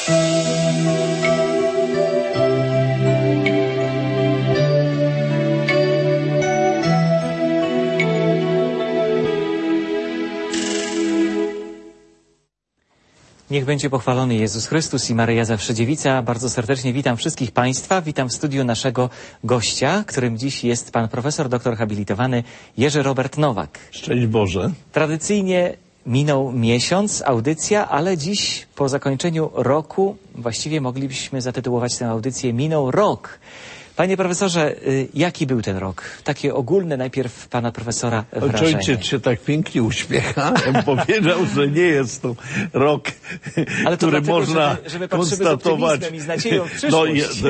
Niech będzie pochwalony Jezus Chrystus i Maryja Zawsze Dziewica. Bardzo serdecznie witam wszystkich Państwa. Witam w studiu naszego gościa, którym dziś jest pan profesor, doktor habilitowany Jerzy Robert Nowak. Szczęść Boże. Tradycyjnie minął miesiąc, audycja, ale dziś po zakończeniu roku właściwie moglibyśmy zatytułować tę audycję Minął rok. Panie profesorze, jaki był ten rok? Takie ogólne najpierw pana profesora wrażenie. Ojciec się tak pięknie uśmiecha. Powiedział, że nie jest to rok, ale to który dlatego, można że my konstatować. I z nadzieją w przyszłość.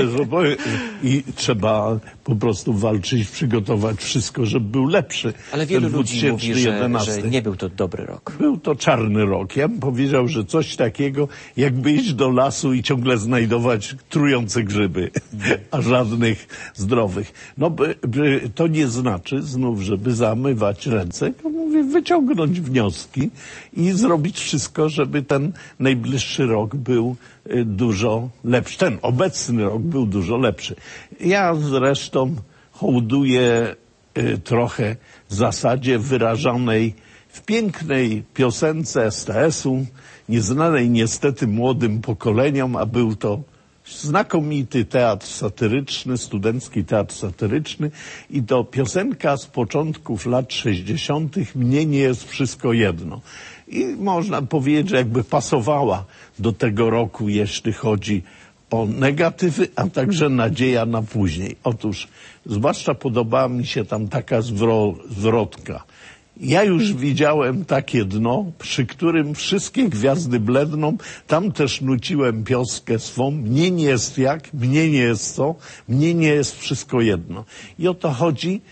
I trzeba po prostu walczyć, przygotować wszystko, żeby był lepszy. Ale wielu ludzi mówi, że nie był to dobry rok. Był to czarny rok. Ja bym powiedział, że coś takiego, jakby iść do lasu i ciągle znajdować trujące grzyby, a żadnych zdrowych. No, to nie znaczy znów, żeby zamywać ręce, to mówię, wyciągnąć wnioski i zrobić wszystko, żeby ten najbliższy rok był dużo lepszy. Ten obecny rok był dużo lepszy. Ja zresztą hołduję trochę zasadzie wyrażonej w pięknej piosence STS-u, nieznanej niestety młodym pokoleniom, a był to znakomity teatr satyryczny, studencki teatr satyryczny i to piosenka z początków lat 60. Mnie nie jest wszystko jedno. I można powiedzieć, że jakby pasowała do tego roku, jeśli chodzi o negatywy, a także nadzieja na później. Otóż zwłaszcza podobała mi się tam taka zwrotka. Ja już widziałem takie dno, przy którym wszystkie gwiazdy bledną. Tam też nuciłem pioskę swą. Mnie nie jest jak, mnie nie jest co, mnie nie jest wszystko jedno. I o to chodzi,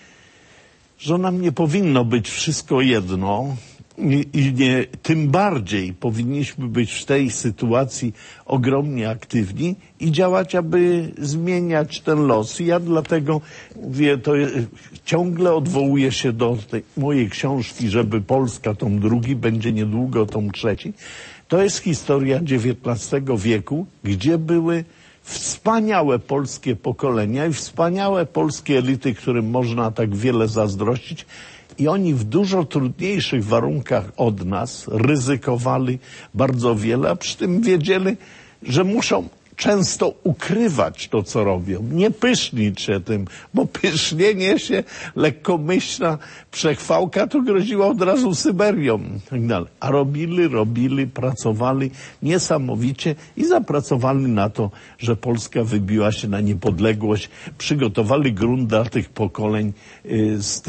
że nam nie powinno być wszystko jedno. I nie, tym bardziej powinniśmy być w tej sytuacji ogromnie aktywni i działać, aby zmieniać ten los. I ja dlatego mówię, to ciągle odwołuję się do tej mojej książki, żeby Polska, tom drugi, będzie niedługo tom trzeci. To jest historia XIX wieku, gdzie były wspaniałe polskie pokolenia i wspaniałe polskie elity, którym można tak wiele zazdrościć. I oni w dużo trudniejszych warunkach od nas ryzykowali bardzo wiele, a przy tym wiedzieli, że muszą często ukrywać to, co robią. Nie pysznić się tym, bo pysznienie się, lekkomyślna przechwałka to groziła od razu Syberią. A robili, pracowali niesamowicie i zapracowali na to, że Polska wybiła się na niepodległość. Przygotowali grunt dla tych pokoleń z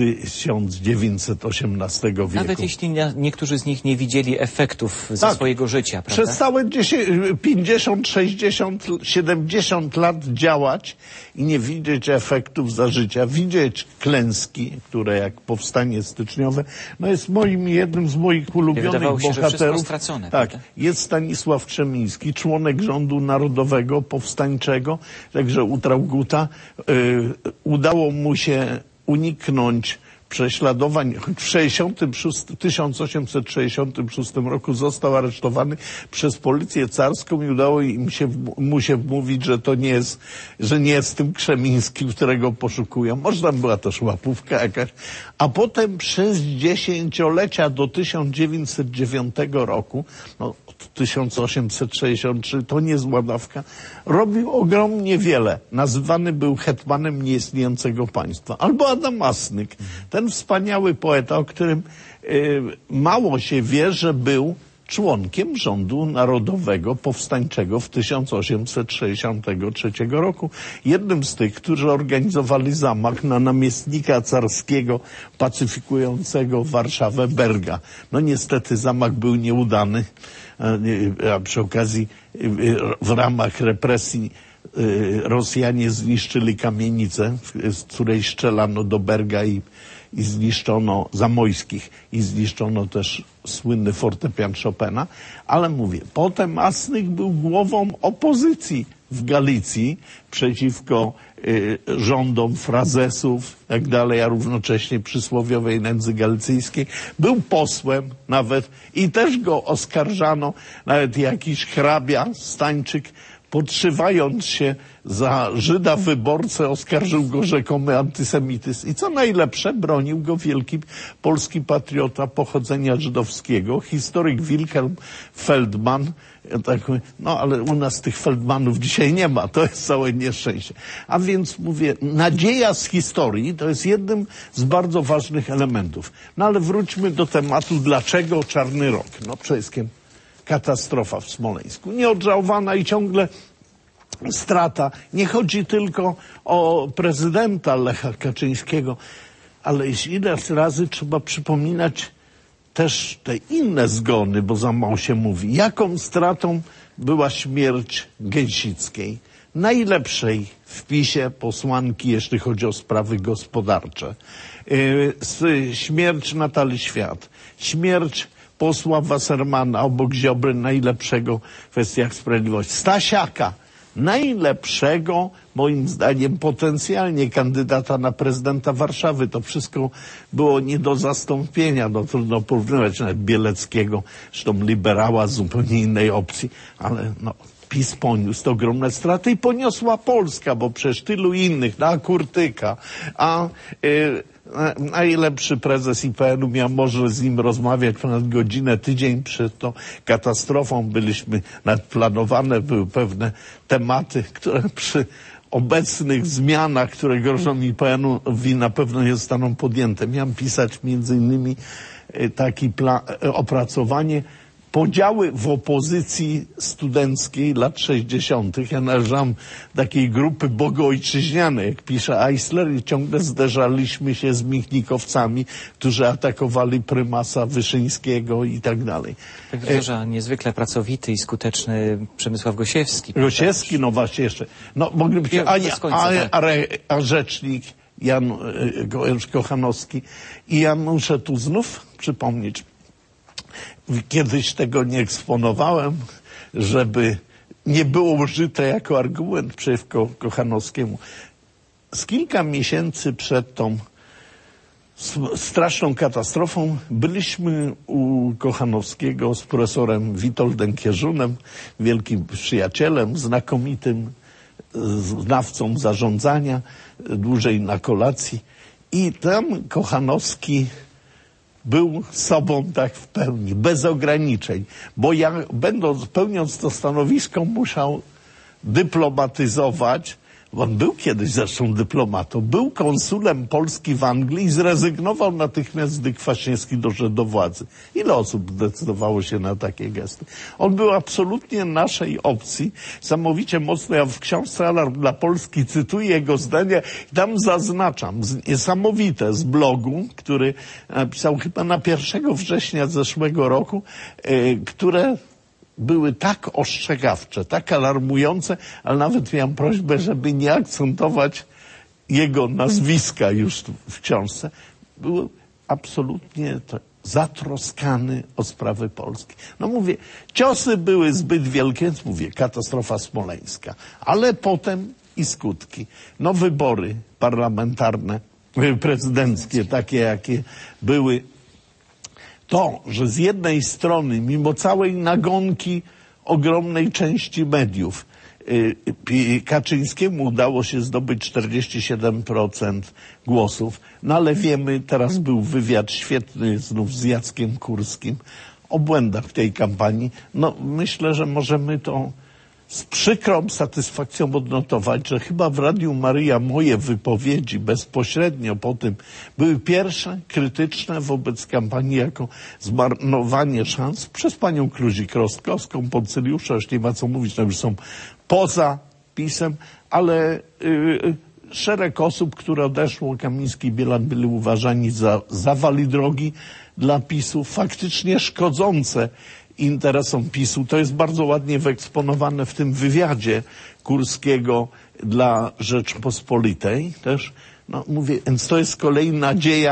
1918 wieku. Nawet jeśli niektórzy z nich nie widzieli efektów ze swojego życia, prawda? Przez całe 50, 60, 70 lat działać i nie widzieć efektów za życia, widzieć klęski, które jak powstanie styczniowe, no jest jednym z moich ulubionych bohaterów. Stracone, tak, prawda? jest Stanisław Krzemiński, członek rządu narodowego, powstańczego, także u Trauguta udało mu się uniknąć prześladowań. W 1866 roku został aresztowany przez policję carską i udało mu się wmówić, że nie jest tym Krzemińskim, którego poszukują. Można była też łapówka jakaś. A potem przez dziesięciolecia do 1909 roku, no 1863, to niezła dawka, robił ogromnie wiele. Nazywany był hetmanem nieistniejącego państwa. Albo Adam Asnyk, ten wspaniały poeta, o którym mało się wie, że był członkiem rządu narodowego powstańczego w 1863 roku. Jednym z tych, którzy organizowali zamach na namiestnika carskiego pacyfikującego Warszawę Berga. No niestety zamach był nieudany, a przy okazji w ramach represji Rosjanie zniszczyli kamienicę, z której strzelano do Berga i zniszczono Zamojskich i zniszczono też słynny fortepian Chopina, ale mówię, potem Asnyk był głową opozycji w Galicji przeciwko rządom frazesów i tak dalej, a równocześnie przysłowiowej nędzy galicyjskiej. Był posłem nawet i też go oskarżano, nawet jakiś hrabia Stańczyk, podszywając się za Żyda wyborcę, oskarżył go rzekomy antysemityzm. I co najlepsze, bronił go wielki polski patriota pochodzenia żydowskiego, historyk Wilhelm Feldman. Ja tak mówię, no ale u nas tych Feldmanów dzisiaj nie ma, to jest całe nieszczęście. A więc mówię, nadzieja z historii to jest jednym z bardzo ważnych elementów. No ale wróćmy do tematu, dlaczego Czarny Rok? No przede wszystkim katastrofa w Smoleńsku. Nieodżałowana i ciągle strata. Nie chodzi tylko o prezydenta Lecha Kaczyńskiego, ale ile razy trzeba przypominać też te inne zgony, bo za mało się mówi. Jaką stratą była śmierć Gęsickiej? Najlepszej w PiS-ie posłanki, jeśli chodzi o sprawy gospodarcze. Śmierć Natalii Świat. Śmierć posła Wassermana obok Ziobry, najlepszego w kwestiach sprawiedliwości. Stasiaka, najlepszego, moim zdaniem, potencjalnie kandydata na prezydenta Warszawy. To wszystko było nie do zastąpienia. No, trudno porównywać nawet Bieleckiego, zresztą liberała z zupełnie innej opcji, ale no, PiS poniósł ogromne straty i poniosła Polska, bo przecież tylu innych, Kurtyka, najlepszy prezes IPN-u miał może z nim rozmawiać ponad godzinę, tydzień przed tą katastrofą byliśmy nadplanowane, były pewne tematy, które przy obecnych zmianach, które grożą IPN-owi, na pewno nie zostaną podjęte. Miałem pisać między innymi taki opracowanie podziały w opozycji studenckiej lat 60. Ja należałem do takiej grupy bogoojczyźnianej, jak pisze Eisler, i ciągle zderzaliśmy się z michnikowcami, którzy atakowali prymasa Wyszyńskiego i tak dalej. Tak że niezwykle pracowity i skuteczny Przemysław Gosiewski. Gosiewski, no właśnie jeszcze. No mogliby się, a rzecznik Jan Kochanowski. I ja muszę tu znów przypomnieć, kiedyś tego nie eksponowałem, żeby nie było użyte jako argument przeciwko Kochanowskiemu. Z kilka miesięcy przed tą straszną katastrofą byliśmy u Kochanowskiego z profesorem Witoldem Kierzunem, wielkim przyjacielem, znakomitym znawcą zarządzania, dłużej na kolacji. I tam Kochanowski był sobą tak w pełni, bez ograniczeń, bo ja, pełniąc to stanowisko, musiał dyplomatyzować. On był kiedyś zresztą dyplomatą, był konsulem Polski w Anglii i zrezygnował natychmiast, gdy Kwaśniewski doszedł do władzy. Ile osób zdecydowało się na takie gesty? On był absolutnie naszej opcji, samowicie mocno. Ja w książce Alarm dla Polski cytuję jego zdania i tam zaznaczam niesamowite z blogu, który napisał chyba na 1 września zeszłego roku, które były tak ostrzegawcze, tak alarmujące, ale nawet miałem prośbę, żeby nie akcentować jego nazwiska już w książce. Był absolutnie zatroskany o sprawy Polski. No mówię, ciosy były zbyt wielkie, więc mówię, katastrofa smoleńska. Ale potem i skutki. No wybory parlamentarne, prezydenckie, takie jakie były. To, że z jednej strony, mimo całej nagonki ogromnej części mediów, Kaczyńskiemu udało się zdobyć 47% głosów, no ale wiemy, teraz był wywiad świetny znów z Jackiem Kurskim o błędach w tej kampanii. No myślę, że możemy to z przykrą satysfakcją odnotować, że chyba w Radiu Maryja moje wypowiedzi bezpośrednio po tym były pierwsze krytyczne wobec kampanii jako zmarnowanie szans przez panią Kluzik-Rostkowską, Poncyliusza, już nie ma co mówić, no już są poza PiS-em, ale szereg osób, które odeszło, Kamiński i Bielan, byli uważani za zawali drogi dla PiS-u, faktycznie szkodzące interesom PiS-u. To jest bardzo ładnie wyeksponowane w tym wywiadzie Kurskiego dla Rzeczpospolitej też. No mówię, więc to jest z kolei nadzieja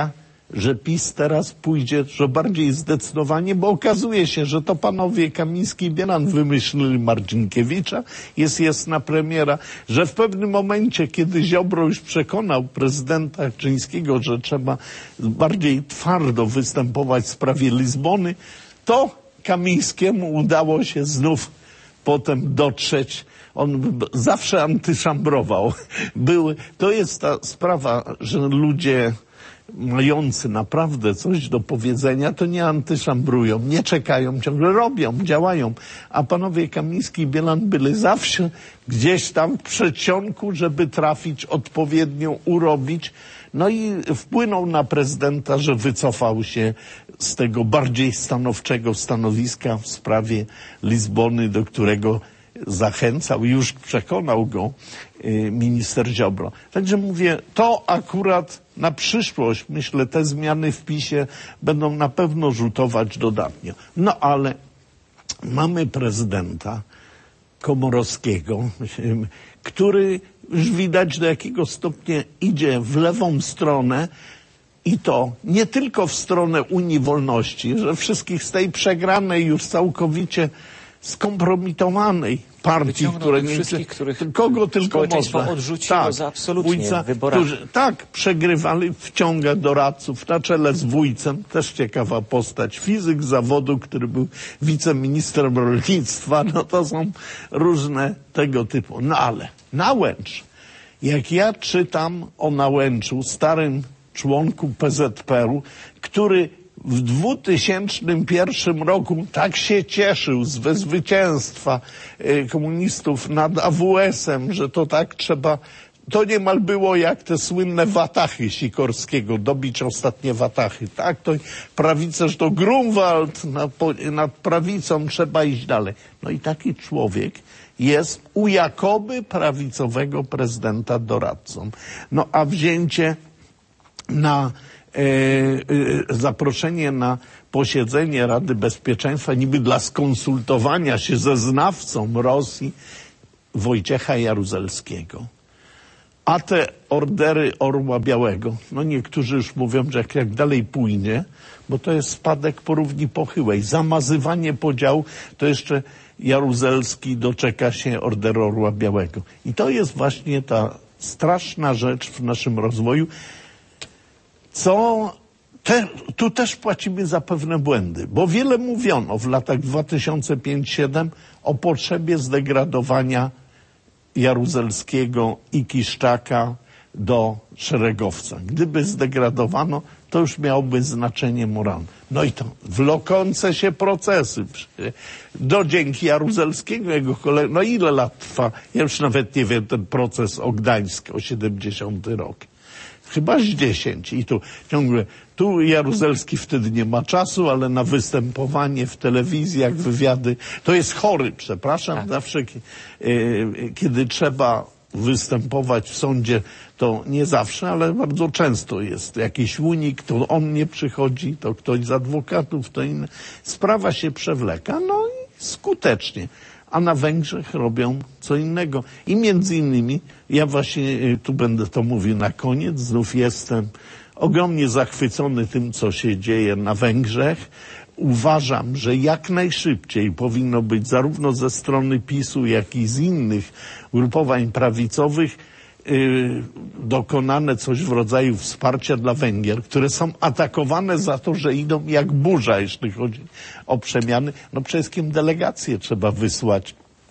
że PiS teraz pójdzie że bardziej zdecydowanie, bo okazuje się, że to panowie Kamiński i Bielan wymyślili Marcinkiewicza, jest jasna premiera, że w pewnym momencie, kiedy Ziobro już przekonał prezydenta Kaczyńskiego, że trzeba bardziej twardo występować w sprawie Lizbony, to Kamińskiemu udało się znów potem dotrzeć. On zawsze antyszambrował. To jest ta sprawa, że ludzie mający naprawdę coś do powiedzenia, to nie antyszambrują, nie czekają, ciągle robią, działają. A panowie Kamiński i Bielan byli zawsze gdzieś tam w przedsionku, żeby trafić, odpowiednio urobić. No i wpłynął na prezydenta, że wycofał się z tego bardziej stanowczego stanowiska w sprawie Lizbony, do którego zachęcał i już przekonał go minister Ziobro. Także mówię, to akurat na przyszłość, myślę, te zmiany w PiS-ie będą na pewno rzutować dodatnio. No ale mamy prezydenta Komorowskiego, który już widać do jakiego stopnia idzie w lewą stronę i to nie tylko w stronę Unii Wolności, że wszystkich z tej przegranej już całkowicie skompromitowanej partii, które nie kogo tylko można. Odrzuciło za absolutnie wyborami. Przegrywali, wciąga doradców na czele z Wójcem, też ciekawa postać, fizyk zawodu, który był wiceministrem rolnictwa, no to są różne tego typu. No ale Nałęcz, jak ja czytam o Nałęczu, starym członku PZPR-u, który w 2001 roku tak się cieszył ze zwycięstwa komunistów nad AWS-em, że to tak trzeba, to niemal było jak te słynne watachy Sikorskiego, dobić ostatnie watachy, tak? To prawica, że to Grunwald, nad prawicą trzeba iść dalej. No i taki człowiek jest u jakoby prawicowego prezydenta doradcą. No a wzięcie na zaproszenie na posiedzenie Rady Bezpieczeństwa niby dla skonsultowania się ze znawcą Rosji Wojciecha Jaruzelskiego. A te ordery Orła Białego, no niektórzy już mówią, że jak dalej pójdzie, bo to jest spadek po równi pochyłej, zamazywanie podziału, to jeszcze Jaruzelski doczeka się orderu Orła Białego. I to jest właśnie ta straszna rzecz w naszym rozwoju, tu też płacimy za pewne błędy, bo wiele mówiono w latach 2005-2007 o potrzebie zdegradowania Jaruzelskiego i Kiszczaka do szeregowca. Gdyby zdegradowano, to już miałoby znaczenie moralne. No i to wlokące się procesy. Dzięki Jaruzelskiego, jego kolegom, no ile lat trwa? Ja już nawet nie wiem, ten proces o Gdańsk, o 70 rok. Chyba z 10 i tu Jaruzelski wtedy nie ma czasu, ale na występowanie w telewizjach, wywiady, to jest chory, przepraszam, tak. Zawsze kiedy trzeba występować w sądzie, to nie zawsze, ale bardzo często jest jakiś unik, to on nie przychodzi, to ktoś z adwokatów, to inne. Sprawa się przewleka, no i skutecznie. A na Węgrzech robią co innego. I między innymi, ja właśnie tu będę to mówił na koniec, znów jestem ogromnie zachwycony tym, co się dzieje na Węgrzech. Uważam, że jak najszybciej powinno być zarówno ze strony PiS-u, jak i z innych ugrupowań prawicowych dokonane coś w rodzaju wsparcia dla Węgier, które są atakowane za to, że idą jak burza, jeśli chodzi o przemiany. No przede wszystkim delegacje trzeba wysłać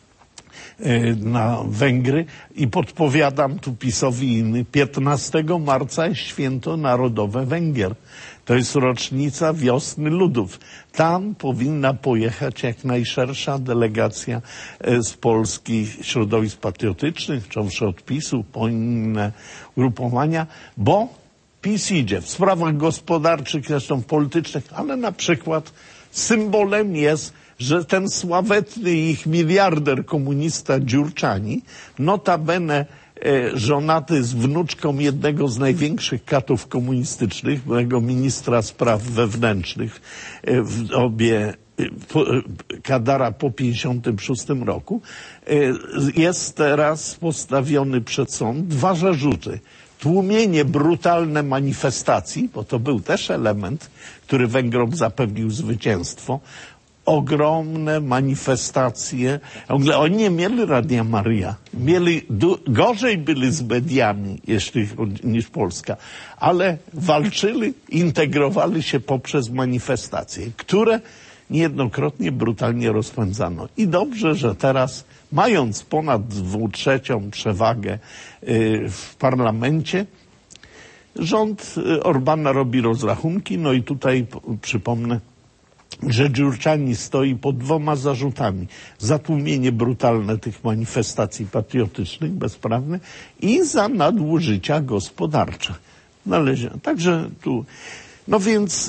na Węgry i podpowiadam tu PiS-owi i inny. 15 marca jest święto narodowe Węgier. To jest rocznica Wiosny Ludów. Tam powinna pojechać jak najszersza delegacja z Polski, środowisk patriotycznych, czy od PiS-u, po inne ugrupowania, bo PiS idzie w sprawach gospodarczych, zresztą politycznych, ale na przykład symbolem jest, że ten sławetny ich miliarder komunista Dziurczani, notabene żonaty z wnuczką jednego z największych katów komunistycznych, byłego ministra spraw wewnętrznych w dobie Kadara po 1956 roku, jest teraz postawiony przed sąd. 2 zarzuty. tłumienie brutalne manifestacji, bo to był też element, który Węgrom zapewnił zwycięstwo, ogromne manifestacje. Oni nie mieli Radia Maria. Gorzej byli z mediami niż Polska, ale walczyli, integrowali się poprzez manifestacje, które niejednokrotnie brutalnie rozpędzano. I dobrze, że teraz, mając ponad 2/3 przewagę w parlamencie, rząd Orbana robi rozrachunki. No i tutaj przypomnę, że Giurgiani stoi pod 2 zarzutami. Za tłumienie brutalne tych manifestacji patriotycznych, bezprawnych i za nadużycia gospodarcze. Także tu... No więc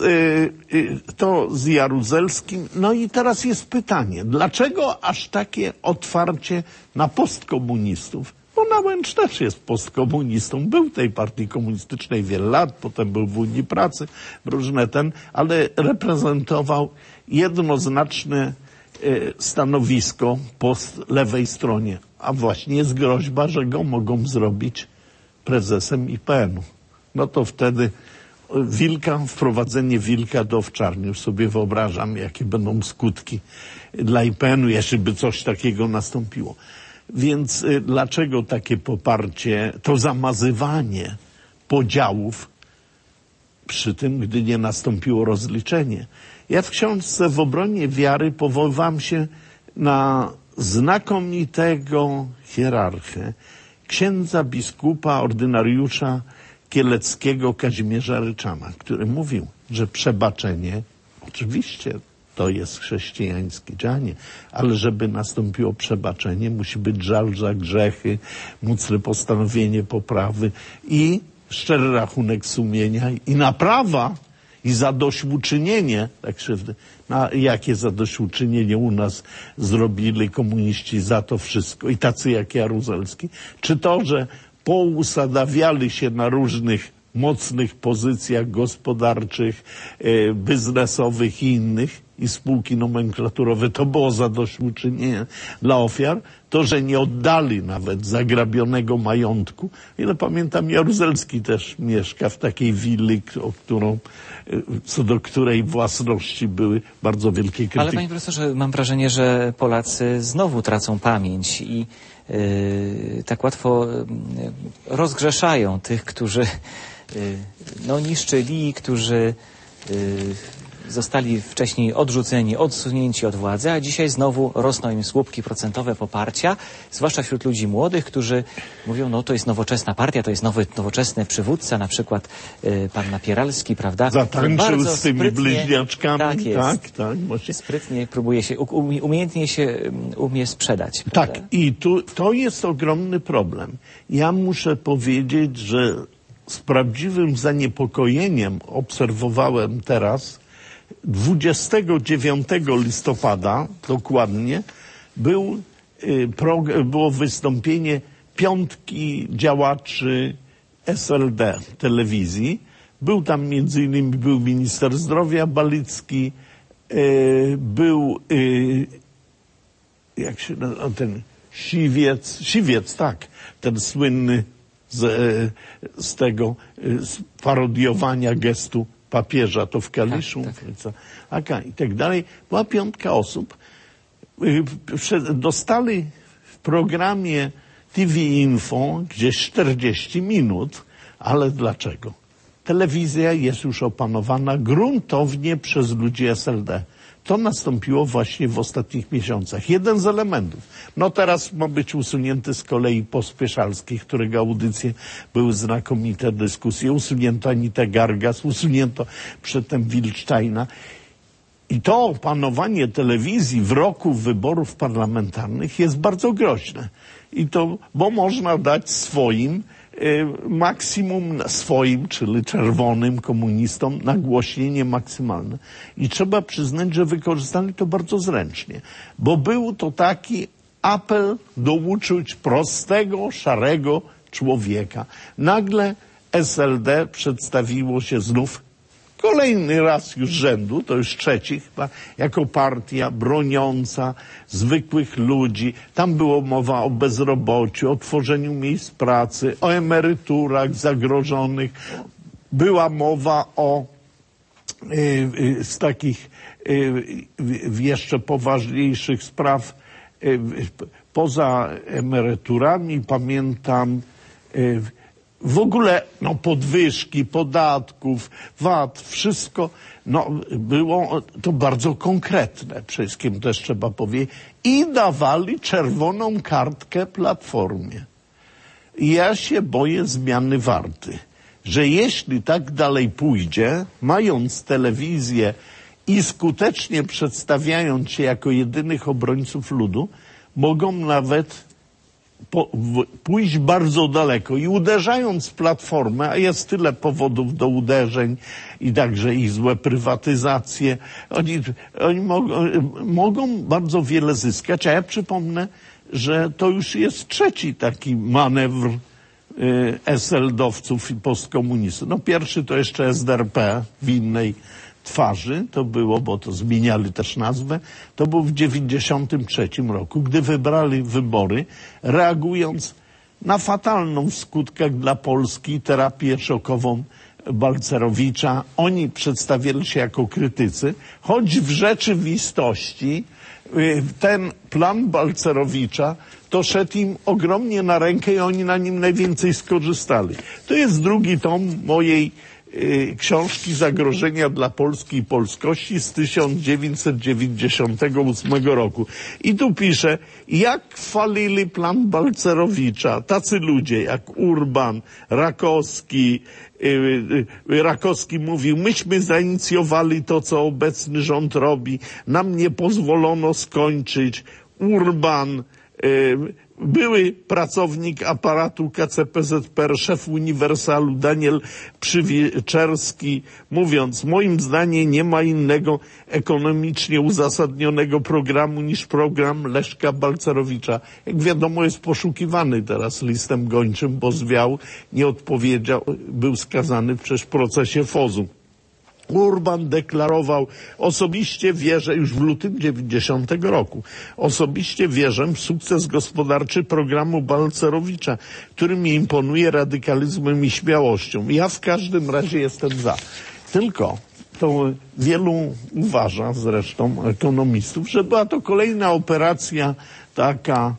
to z Jaruzelskim. No i teraz jest pytanie, dlaczego aż takie otwarcie na postkomunistów? Bo Nałęcz też jest postkomunistą. Był w tej partii komunistycznej wiele lat, potem był w Unii Pracy, ale reprezentował jednoznaczne stanowisko po lewej stronie. A właśnie jest groźba, że go mogą zrobić prezesem IPN-u. No to wtedy wprowadzenie wilka do owczarni. Już sobie wyobrażam, jakie będą skutki dla IPN-u, jeśli by coś takiego nastąpiło. Więc dlaczego takie poparcie, to zamazywanie podziałów przy tym, gdy nie nastąpiło rozliczenie? Ja w książce W obronie wiary powoływam się na znakomitego hierarchę, księdza biskupa, ordynariusza kieleckiego Kazimierza Ryczana, który mówił, że przebaczenie, oczywiście to jest chrześcijańskie działanie, ale żeby nastąpiło przebaczenie, musi być żal za grzechy, mocne postanowienie poprawy i szczery rachunek sumienia i naprawa i zadośćuczynienie tak krzywdy. Jakie zadośćuczynienie u nas zrobili komuniści za to wszystko i tacy jak Jaruzelski? Czy to, że pousadawiali się na różnych mocnych pozycjach gospodarczych, biznesowych i innych i spółki nomenklaturowe, to było zadośćuczynienie dla ofiar. To, że nie oddali nawet zagrabionego majątku. Ile pamiętam, Jaruzelski też mieszka w takiej willi, co do której własności były bardzo wielkie krytyki. Ale panie profesorze, mam wrażenie, że Polacy znowu tracą pamięć i tak łatwo rozgrzeszają tych, którzy niszczyli, którzy zostali wcześniej odrzuceni, odsunięci od władzy, a dzisiaj znowu rosną im słupki procentowe poparcia, zwłaszcza wśród ludzi młodych, którzy mówią, to jest nowoczesna partia, to jest nowoczesny przywódca, na przykład pan Napieralski, prawda? Zatańczył z tymi bliźniaczkami. Tak jest. Tak, właśnie. Sprytnie próbuje się, umiejętnie się umie sprzedać. Tak, prawda? i to jest ogromny problem. Ja muszę powiedzieć, że z prawdziwym zaniepokojeniem obserwowałem teraz 29 listopada dokładnie było wystąpienie 5 działaczy SLD telewizji. Był tam był minister zdrowia Balicki, był jak się nazywa, ten Siwiec, tak, ten słynny z tego parodiowania gestu papieża, to w Kaliszu, tak. I tak dalej. Była 5 osób. Dostali w programie TV Info gdzieś 40 minut, ale dlaczego? Telewizja jest już opanowana gruntownie przez ludzi SLD. To nastąpiło właśnie w ostatnich miesiącach. Jeden z elementów. Teraz ma być usunięty z kolei Pospieszalski, którego audycje były znakomite dyskusje. Usunięto Anitę Gargas, usunięto przedtem Wilcztajna. I to opanowanie telewizji w roku wyborów parlamentarnych jest bardzo groźne. Bo można dać swoim maksimum, czyli czerwonym komunistom, nagłośnienie maksymalne. I trzeba przyznać, że wykorzystali to bardzo zręcznie, bo był to taki apel do uczuć prostego, szarego człowieka. Nagle SLD przedstawiło się znów kolejny raz już rzędu, to już trzeci chyba, jako partia broniąca zwykłych ludzi. Tam było mowa o bezrobociu, o tworzeniu miejsc pracy, o emeryturach zagrożonych. Była mowa o z takich jeszcze poważniejszych spraw poza emeryturami, pamiętam w ogóle podwyżki podatków, VAT, wszystko było to bardzo konkretne, wszystkim też trzeba powiedzieć, i dawali czerwoną kartkę Platformie. Ja się boję zmiany Warty, że jeśli tak dalej pójdzie, mając telewizję i skutecznie przedstawiając się jako jedynych obrońców ludu, mogą nawet pójść bardzo daleko i uderzając w Platformę, a jest tyle powodów do uderzeń i także ich złe prywatyzacje, oni mogą bardzo wiele zyskać, a ja przypomnę, że to już jest trzeci taki manewr SLD-owców i postkomunistów. Pierwszy to jeszcze SDRP w innej twarzy, to było, bo to zmieniali też nazwę, to był w 1993 roku, gdy wybrali wybory, reagując na fatalną w skutkach dla Polski terapię szokową Balcerowicza. Oni przedstawili się jako krytycy, choć w rzeczywistości ten plan Balcerowicza to szedł im ogromnie na rękę i oni na nim najwięcej skorzystali. To jest drugi tom mojej książki Zagrożenia dla Polski i polskości z 1998 roku. I tu pisze, jak chwalili plan Balcerowicza tacy ludzie jak Urban, Rakowski. Rakowski mówił, myśmy zainicjowali to, co obecny rząd robi, nam nie pozwolono skończyć. Urban, były pracownik aparatu KCPZPR, szef Uniwersalu Daniel Przywieczerski, mówiąc, moim zdaniem nie ma innego ekonomicznie uzasadnionego programu niż program Leszka Balcerowicza. Jak wiadomo, jest poszukiwany teraz listem gończym, bo zwiał, nie odpowiedział, był skazany przecież w procesie FOZ-u. Urban deklarował, osobiście wierzę, już w lutym 90 roku, osobiście wierzę w sukces gospodarczy programu Balcerowicza, który mi imponuje radykalizmem i śmiałością. Ja w każdym razie jestem za. Tylko to wielu uważa, zresztą ekonomistów, że była to kolejna operacja taka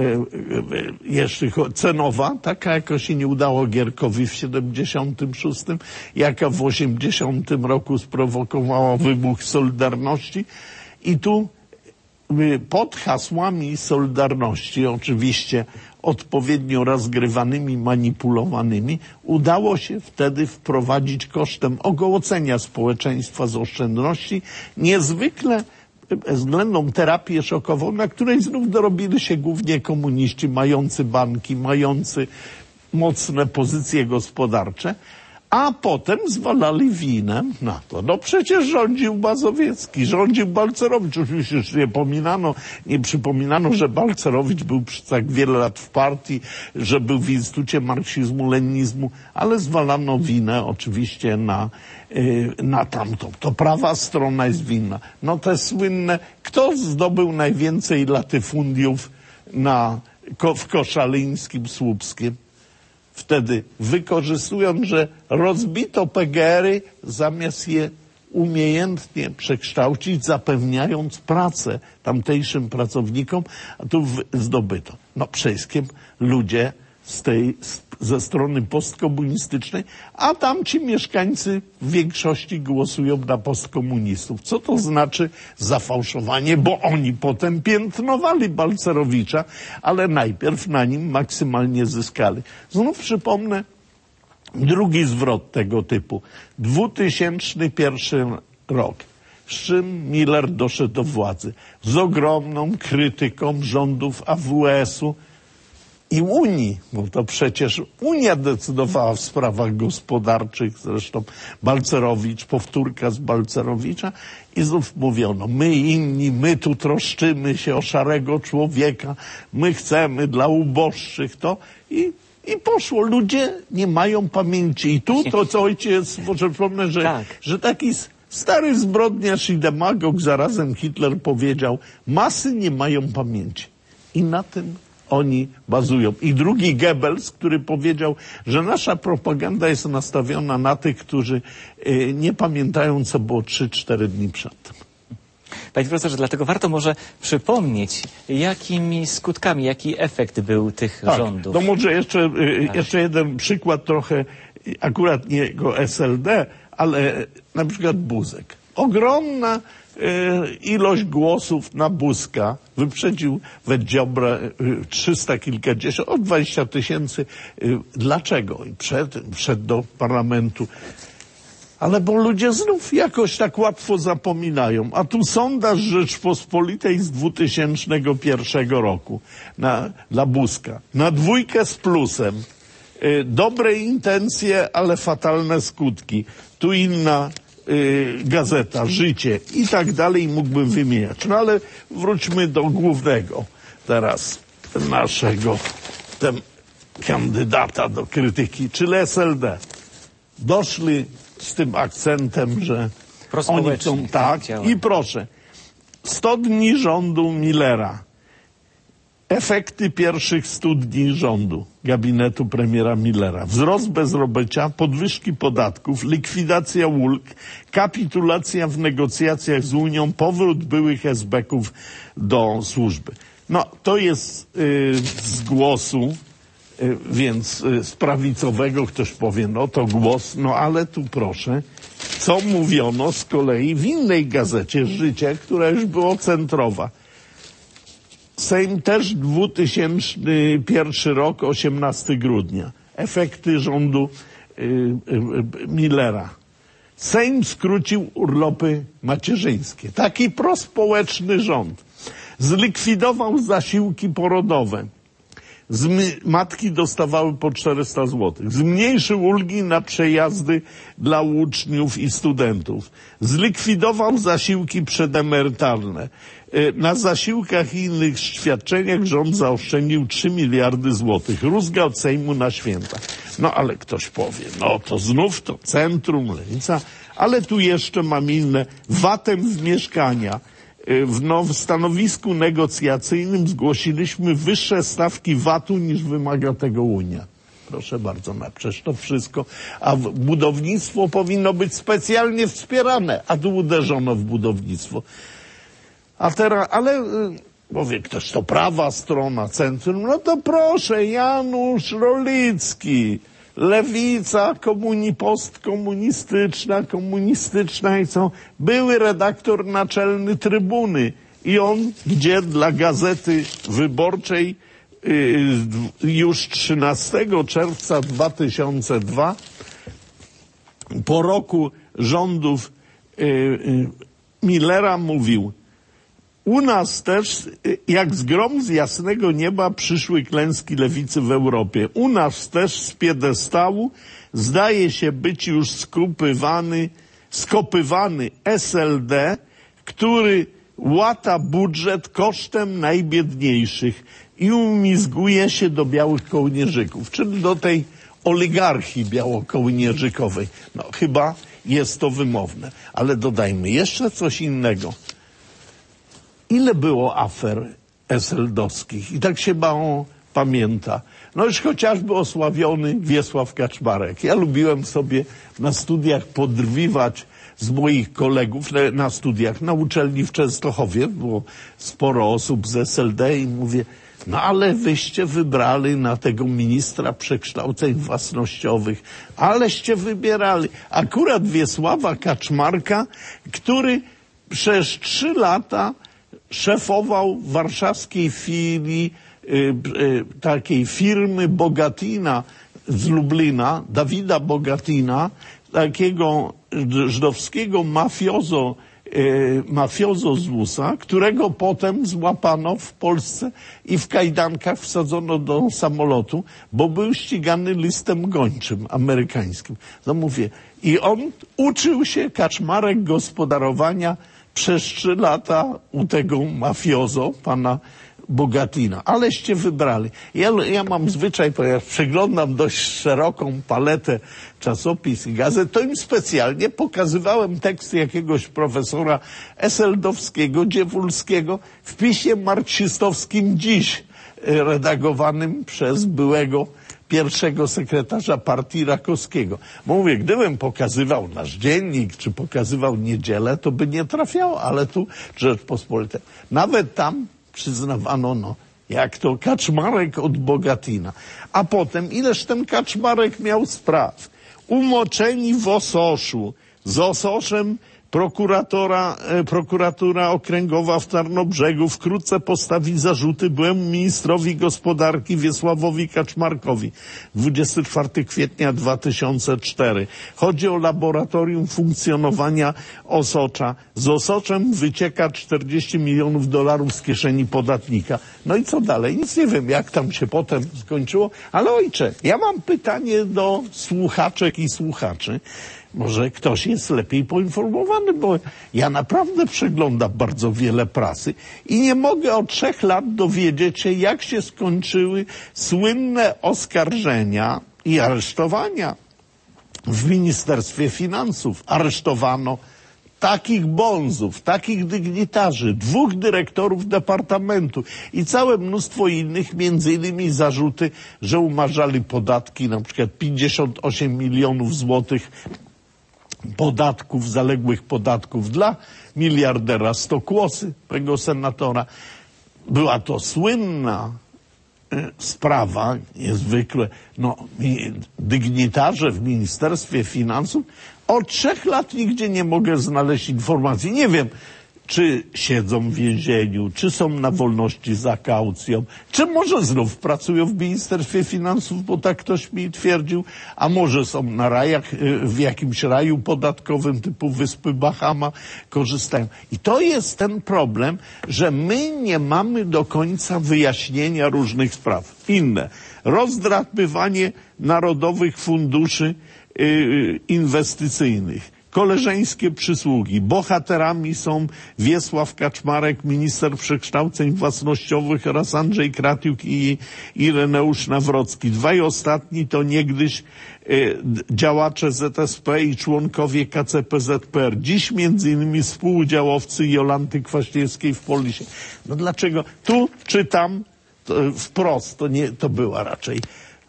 jeszcze cenowa, taka jaka się nie udało Gierkowi w 76, jaka w 80 roku sprowokowała wybuch Solidarności i tu pod hasłami Solidarności, oczywiście odpowiednio rozgrywanymi, manipulowanymi, udało się wtedy wprowadzić kosztem ogołocenia społeczeństwa z oszczędności niezwykle względną terapię szokową, na której znów dorobili się głównie komuniści, mający banki, mający mocne pozycje gospodarcze, a potem zwalali winę na to. Przecież rządził Mazowiecki, rządził Balcerowicz. Oczywiście już nie przypominano, że Balcerowicz był przez tak wiele lat w partii, że był w Instytucie Marksizmu-Leninizmu, ale zwalano winę oczywiście na tamtą. To prawa strona jest winna. Te słynne, kto zdobył najwięcej latyfundiów w Koszalińskim, Słupskim? Wtedy wykorzystując, że rozbito PGR-y, zamiast je umiejętnie przekształcić, zapewniając pracę tamtejszym pracownikom, a tu zdobyto. Przede wszystkim ludzie ze strony postkomunistycznej, a tamci mieszkańcy w większości głosują na postkomunistów. Co to znaczy zafałszowanie? Bo oni potem piętnowali Balcerowicza, ale najpierw na nim maksymalnie zyskali. Znów przypomnę drugi zwrot tego typu. 2001 rok. Z czym Miller doszedł do władzy? Z ogromną krytyką rządów AWS-u i Unii, bo to przecież Unia decydowała w sprawach gospodarczych, zresztą Balcerowicz, powtórka z Balcerowicza i znów mówiono, my inni, my tu troszczymy się o szarego człowieka, my chcemy dla uboższych to i i poszło. Ludzie nie mają pamięci. I tu to, co ojciec, może przypomnę, że taki stary zbrodniarz i demagog, zarazem Hitler powiedział, masy nie mają pamięci. I na tym oni bazują. I drugi Goebbels, który powiedział, że nasza propaganda jest nastawiona na tych, którzy nie pamiętają, co było 3-4 dni przedtem. Panie profesorze, dlatego warto może przypomnieć, jakimi skutkami, jaki efekt był tych rządów. No może jeszcze jeden przykład trochę, akurat nie jego SLD, ale na przykład Buzek. Ogromna ilość głosów na Buzka, wyprzedził Ziobrę 300 kilkadziesiąt, od 20 tysięcy. Dlaczego? I wszedł do parlamentu. Ale bo ludzie znów jakoś tak łatwo zapominają. A tu sondaż Rzeczpospolitej z 2001 roku dla Buzka. Na 2 z plusem. Dobre intencje, ale fatalne skutki. Tu inna gazeta, Życie i tak dalej mógłbym wymieniać. No ale wróćmy do głównego teraz naszego kandydata do krytyki, czyli SLD. Doszli z tym akcentem, że oni chcą i proszę, 100 dni rządu Millera, efekty pierwszych 100 dni rządu gabinetu premiera Millera, wzrost bezrobocia, podwyżki podatków, likwidacja ulg, kapitulacja w negocjacjach z Unią, powrót byłych esbeków do służby. No to jest z głosu, więc z prawicowego ktoś powie, no to głos, no ale tu proszę, co mówiono z kolei w innej gazecie Życie, która już była centrowa. Sejm też 2001 rok, 18 grudnia. Efekty rządu Millera. Sejm skrócił urlopy macierzyńskie. Taki prospołeczny rząd. Zlikwidował zasiłki porodowe. Matki dostawały po 400 zł. Zmniejszył ulgi na przejazdy dla uczniów i studentów. Zlikwidował zasiłki przedemerytalne. Na zasiłkach i innych świadczeniach rząd zaoszczędził 3 miliardy złotych. Rózga od Sejmu na święta. No ale ktoś powie, no to znów to centrum, lewica, ale tu jeszcze mam inne. VAT-em w mieszkania. W stanowisku negocjacyjnym zgłosiliśmy wyższe stawki VAT-u niż wymaga tego Unia. Proszę bardzo, przecież to wszystko. A budownictwo powinno być specjalnie wspierane, a tu uderzono w budownictwo. A teraz, ale powie ktoś, to prawa strona, centrum, no to proszę, Janusz Rolicki, lewica postkomunistyczna, komunistyczna i co? Były redaktor naczelny Trybuny i on, gdzie dla Gazety Wyborczej już 13 czerwca 2002, po roku rządów Millera mówił, u nas też, jak z grom z jasnego nieba, przyszły klęski lewicy w Europie. U nas też z piedestału zdaje się być już skopywany SLD, który łata budżet kosztem najbiedniejszych i umizguje się do białych kołnierzyków, czyli do tej oligarchii białokołnierzykowej. No chyba jest to wymowne. Ale dodajmy jeszcze coś innego. Ile było afer SLD-owskich? I tak się mało pamięta. No już chociażby osławiony Wiesław Kaczmarek. Ja lubiłem sobie na studiach podrwiwać z moich kolegów na studiach na uczelni w Częstochowie. Było sporo osób z SLD i mówię, no ale wyście wybrali na tego ministra przekształceń własnościowych. Aleście wybierali. Akurat Wiesława Kaczmarka, który przez 3 lata szefował warszawskiej filii takiej firmy Bogatina z Lublina, Dawida Bogatina, takiego żydowskiego mafiozo z USA, którego potem złapano w Polsce i w kajdankach wsadzono do samolotu, bo był ścigany listem gończym amerykańskim. No mówię, i on uczył się, Kaczmarek, gospodarowania przez 3 lata u tego mafiozo, pana Bogatina. Aleście wybrali. Ja mam zwyczaj, ponieważ przeglądam dość szeroką paletę czasopis i gazet, to im specjalnie pokazywałem teksty jakiegoś profesora Eseldowskiego, Dziewulskiego w pisie marksistowskim Dziś, redagowanym przez byłego pierwszego sekretarza partii Rakowskiego. Mówię, gdybym pokazywał nasz dziennik, czy pokazywał Niedzielę, to by nie trafiało, ale tu Rzeczpospolite. Nawet tam przyznawano, jak to Kaczmarek od Bogatina. A potem, ileż ten Kaczmarek miał spraw. Umoczeni w Ososzu, z Ososzem prokuratura okręgowa w Tarnobrzegu wkrótce postawi zarzuty byłemu ministrowi gospodarki Wiesławowi Kaczmarkowi. 24 kwietnia 2004. Chodzi o laboratorium funkcjonowania Osocza. Z Osoczem wycieka $40 milionów z kieszeni podatnika. No i co dalej? Nic nie wiem, jak tam się potem skończyło. Ale ojcze, ja mam pytanie do słuchaczek i słuchaczy. Może ktoś jest lepiej poinformowany, bo ja naprawdę przeglądam bardzo wiele prasy i nie mogę od 3 lat dowiedzieć się, jak się skończyły słynne oskarżenia i aresztowania w Ministerstwie Finansów. Aresztowano takich bonzów, takich dygnitarzy, 2 dyrektorów departamentu i całe mnóstwo innych, między innymi zarzuty, że umarzali podatki, na przykład 58 milionów złotych podatków, zaległych podatków dla miliardera Stokłosy, tego senatora. Była to słynna sprawa, niezwykle, dygnitarze w Ministerstwie Finansów. Od 3 lat nigdzie nie mogę znaleźć informacji. Nie wiem, czy siedzą w więzieniu, czy są na wolności za kaucją, czy może znów pracują w Ministerstwie Finansów, bo tak ktoś mi twierdził, a może są na rajach, w jakimś raju podatkowym typu Wyspy Bahama, korzystają. I to jest ten problem, że my nie mamy do końca wyjaśnienia różnych spraw. Inne. Rozdrapywanie narodowych funduszy inwestycyjnych. Koleżeńskie przysługi. Bohaterami są Wiesław Kaczmarek, minister przekształceń własnościowych, oraz Andrzej Kratiuk i Ireneusz Nawrocki. 2 ostatni to niegdyś działacze ZSP i członkowie KCPZPR. Dziś między innymi współudziałowcy Jolanty Kwaśniewskiej w Polisie. No dlaczego? Tu czy tam wprost, to była raczej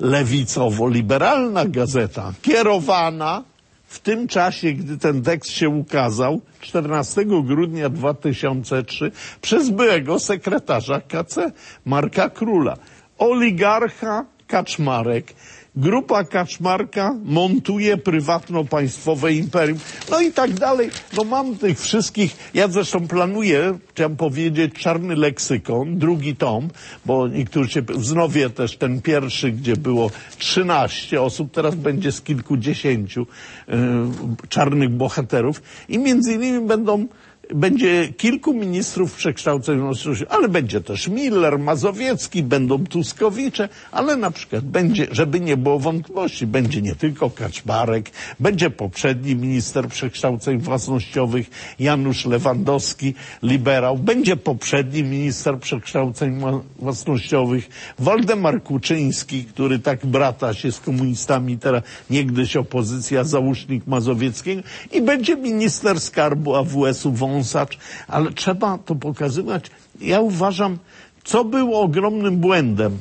lewicowo-liberalna gazeta, kierowana w tym czasie, gdy ten tekst się ukazał, 14 grudnia 2003, przez byłego sekretarza KC, Marka Króla. Oligarcha Kaczmarek. Grupa Kaczmarka montuje prywatno-państwowe imperium. No i tak dalej. No mam tych wszystkich. Ja zresztą planuję, chciałem powiedzieć, Czarny Leksykon, 2 tom, bo niektórzy się, wznowię też ten pierwszy, gdzie było 13 osób, teraz będzie z kilkudziesięciu czarnych bohaterów i między innymi będzie kilku ministrów przekształceń, ale będzie też Miller, Mazowiecki, będą Tuskowicze, ale na przykład będzie, żeby nie było wątpliwości, będzie nie tylko Kaczmarek, będzie poprzedni minister przekształceń własnościowych Janusz Lewandowski, liberał, będzie poprzedni minister przekształceń własnościowych Waldemar Kuczyński, który tak brata się z komunistami, teraz niegdyś opozycja, załóżnik Mazowieckiego, i będzie minister skarbu AWS-u Wąsacz, ale trzeba to pokazywać. Ja uważam, co było ogromnym błędem,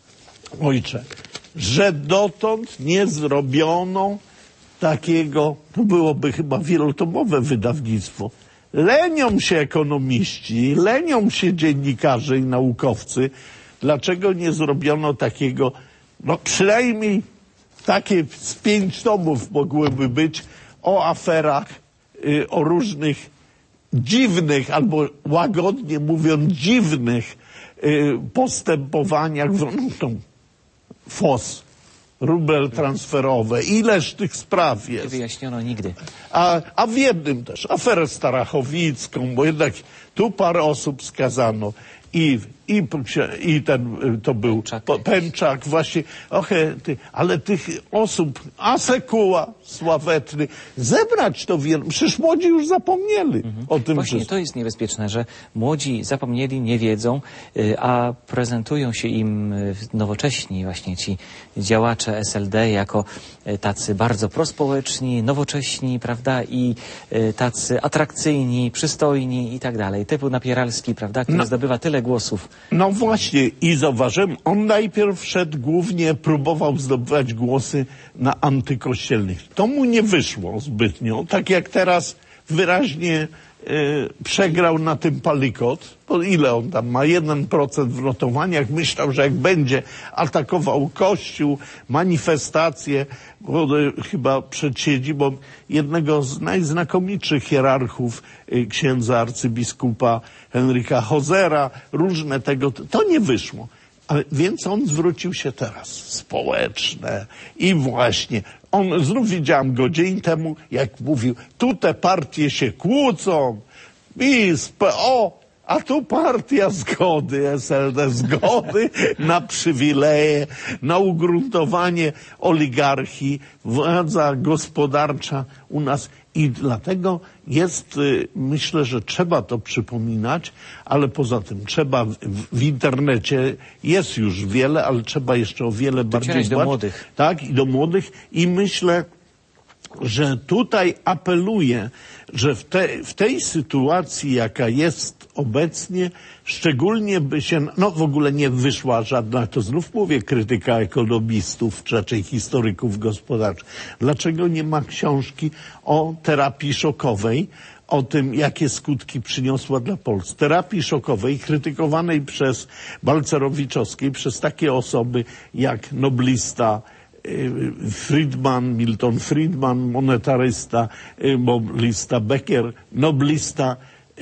ojcze, że dotąd nie zrobiono takiego, to byłoby chyba wielotomowe wydawnictwo. Lenią się ekonomiści, lenią się dziennikarze i naukowcy. Dlaczego nie zrobiono takiego, przynajmniej takie z 5 tomów mogłyby być o aferach, o różnych dziwnych, albo łagodnie mówiąc dziwnych postępowaniach, FOS, rubel transferowe, ileż tych spraw jest. Nie wyjaśniono nigdy. A w jednym też, aferę starachowicką, bo jednak tu parę osób skazano i I ten, to był Pęczak właśnie, ale tych osób, Asekuła sławetny, zebrać to wiele, przecież młodzi już zapomnieli o tym Właśnie wszystkim. to jest niebezpieczne, że młodzi zapomnieli, nie wiedzą, a prezentują się im nowocześni właśnie ci działacze SLD jako tacy bardzo prospołeczni, nowocześni, prawda, i tacy atrakcyjni, przystojni i tak dalej. Typu Napieralski, prawda, który zdobywa tyle głosów. No właśnie i zauważyłem, on najpierw szedł głównie, próbował zdobywać głosy na antykościelnych. To mu nie wyszło zbytnio, tak jak teraz wyraźnie przegrał na tym Palikot, bo ile on tam ma? 1% w notowaniach. Myślał, że jak będzie atakował Kościół, manifestacje, bo chyba przed siedzibą jednego z najznakomitszych hierarchów, księdza arcybiskupa Henryka Hozera, różne tego, to nie wyszło. Więc on zwrócił się teraz, społeczne i właśnie, znów widziałem go dzień temu, jak mówił, tu te partie się kłócą, PiS, PO, a tu partia zgody, SLD zgody na przywileje, na ugruntowanie oligarchii, władza gospodarcza u nas. I dlatego jest, myślę, że trzeba to przypominać, ale poza tym trzeba w internecie, jest już wiele, ale trzeba jeszcze o wiele bardziej do młodych. Tak, i do młodych. I myślę, że tutaj apeluję, że w tej sytuacji, jaka jest obecnie, szczególnie by się, w ogóle nie wyszła żadna, to znów mówię, krytyka ekonomistów, czy raczej historyków gospodarczych. Dlaczego nie ma książki o terapii szokowej, o tym, jakie skutki przyniosła dla Polski. Terapii szokowej krytykowanej przez Balcerowiczowskiej, przez takie osoby jak noblista Friedman, Milton Friedman, monetarysta, noblista Becker, noblista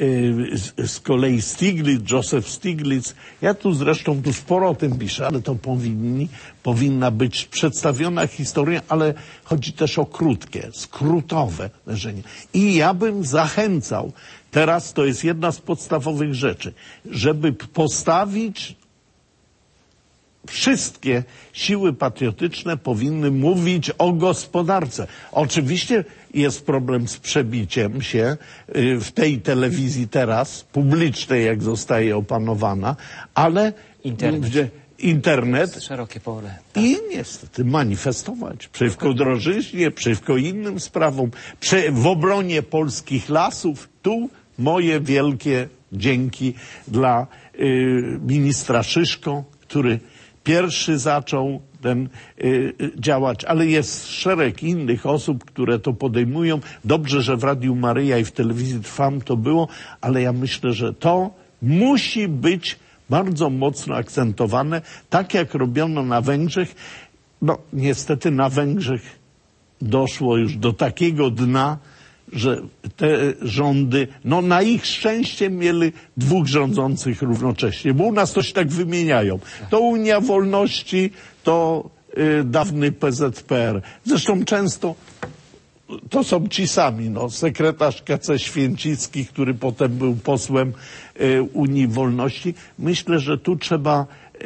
z kolei Stiglitz, Joseph Stiglitz. Ja tu zresztą sporo o tym piszę, ale to powinna być przedstawiona historia, ale chodzi też o skrótowe leżenie. I ja bym zachęcał, teraz to jest jedna z podstawowych rzeczy, żeby postawić, wszystkie siły patriotyczne powinny mówić o gospodarce. Oczywiście jest problem z przebiciem się w tej telewizji teraz, publicznej, jak zostaje opanowana, ale internet szerokie pole. Tak. I niestety manifestować przeciwko drożyźnie, przeciwko innym sprawom, w obronie polskich lasów. Tu moje wielkie dzięki dla ministra Szyszko, który pierwszy zaczął działać, ale jest szereg innych osób, które to podejmują. Dobrze, że w Radiu Maryja i w telewizji Trwam to było, ale ja myślę, że to musi być bardzo mocno akcentowane, tak jak robiono na Węgrzech. Niestety na Węgrzech doszło już do takiego dna, że te rządy, na ich szczęście mieli dwóch rządzących równocześnie, bo u nas to się tak wymieniają. To Unia Wolności, to dawny PZPR. Zresztą często to są ci sami, sekretarz KC Święcicki, który potem był posłem Unii Wolności. Myślę, że tu trzeba